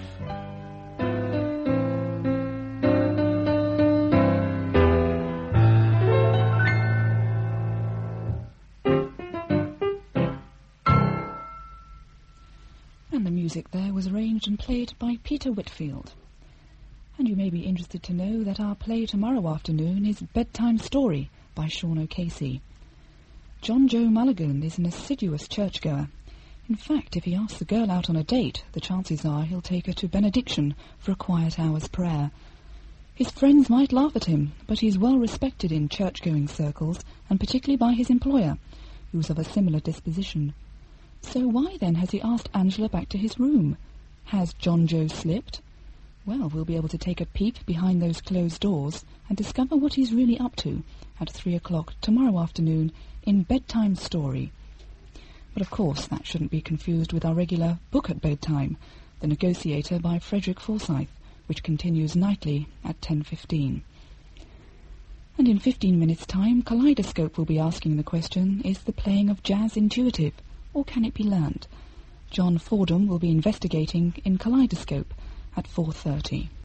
Speaker 9: And the music there was arranged and played by Peter Whitfield. And you may be interested to know that our play tomorrow afternoon is Bedtime Story by Sean O'Casey. John Joe Mulligan is an assiduous churchgoer. In fact, if he asks the girl out on a date, the chances are he'll take her to benediction for a quiet hour's prayer. His friends might laugh at him, but he's well respected in church-going circles, and particularly by his employer, who's of a similar disposition. So why then has he asked Angela back to his room? Has John Joe slipped? Well, we'll be able to take a peep behind those closed doors and discover what he's really up to at three o'clock tomorrow afternoon in Bedtime Story. But of course that shouldn't be confused with our regular Book at Bedtime, The Negotiator by Frederick Forsyth, which continues nightly at ten fifteen. And in fifteen minutes' time, Kaleidoscope will be asking the question, is the playing of jazz intuitive, or can it be learnt? John Fordham will be investigating in Kaleidoscope at four thirty.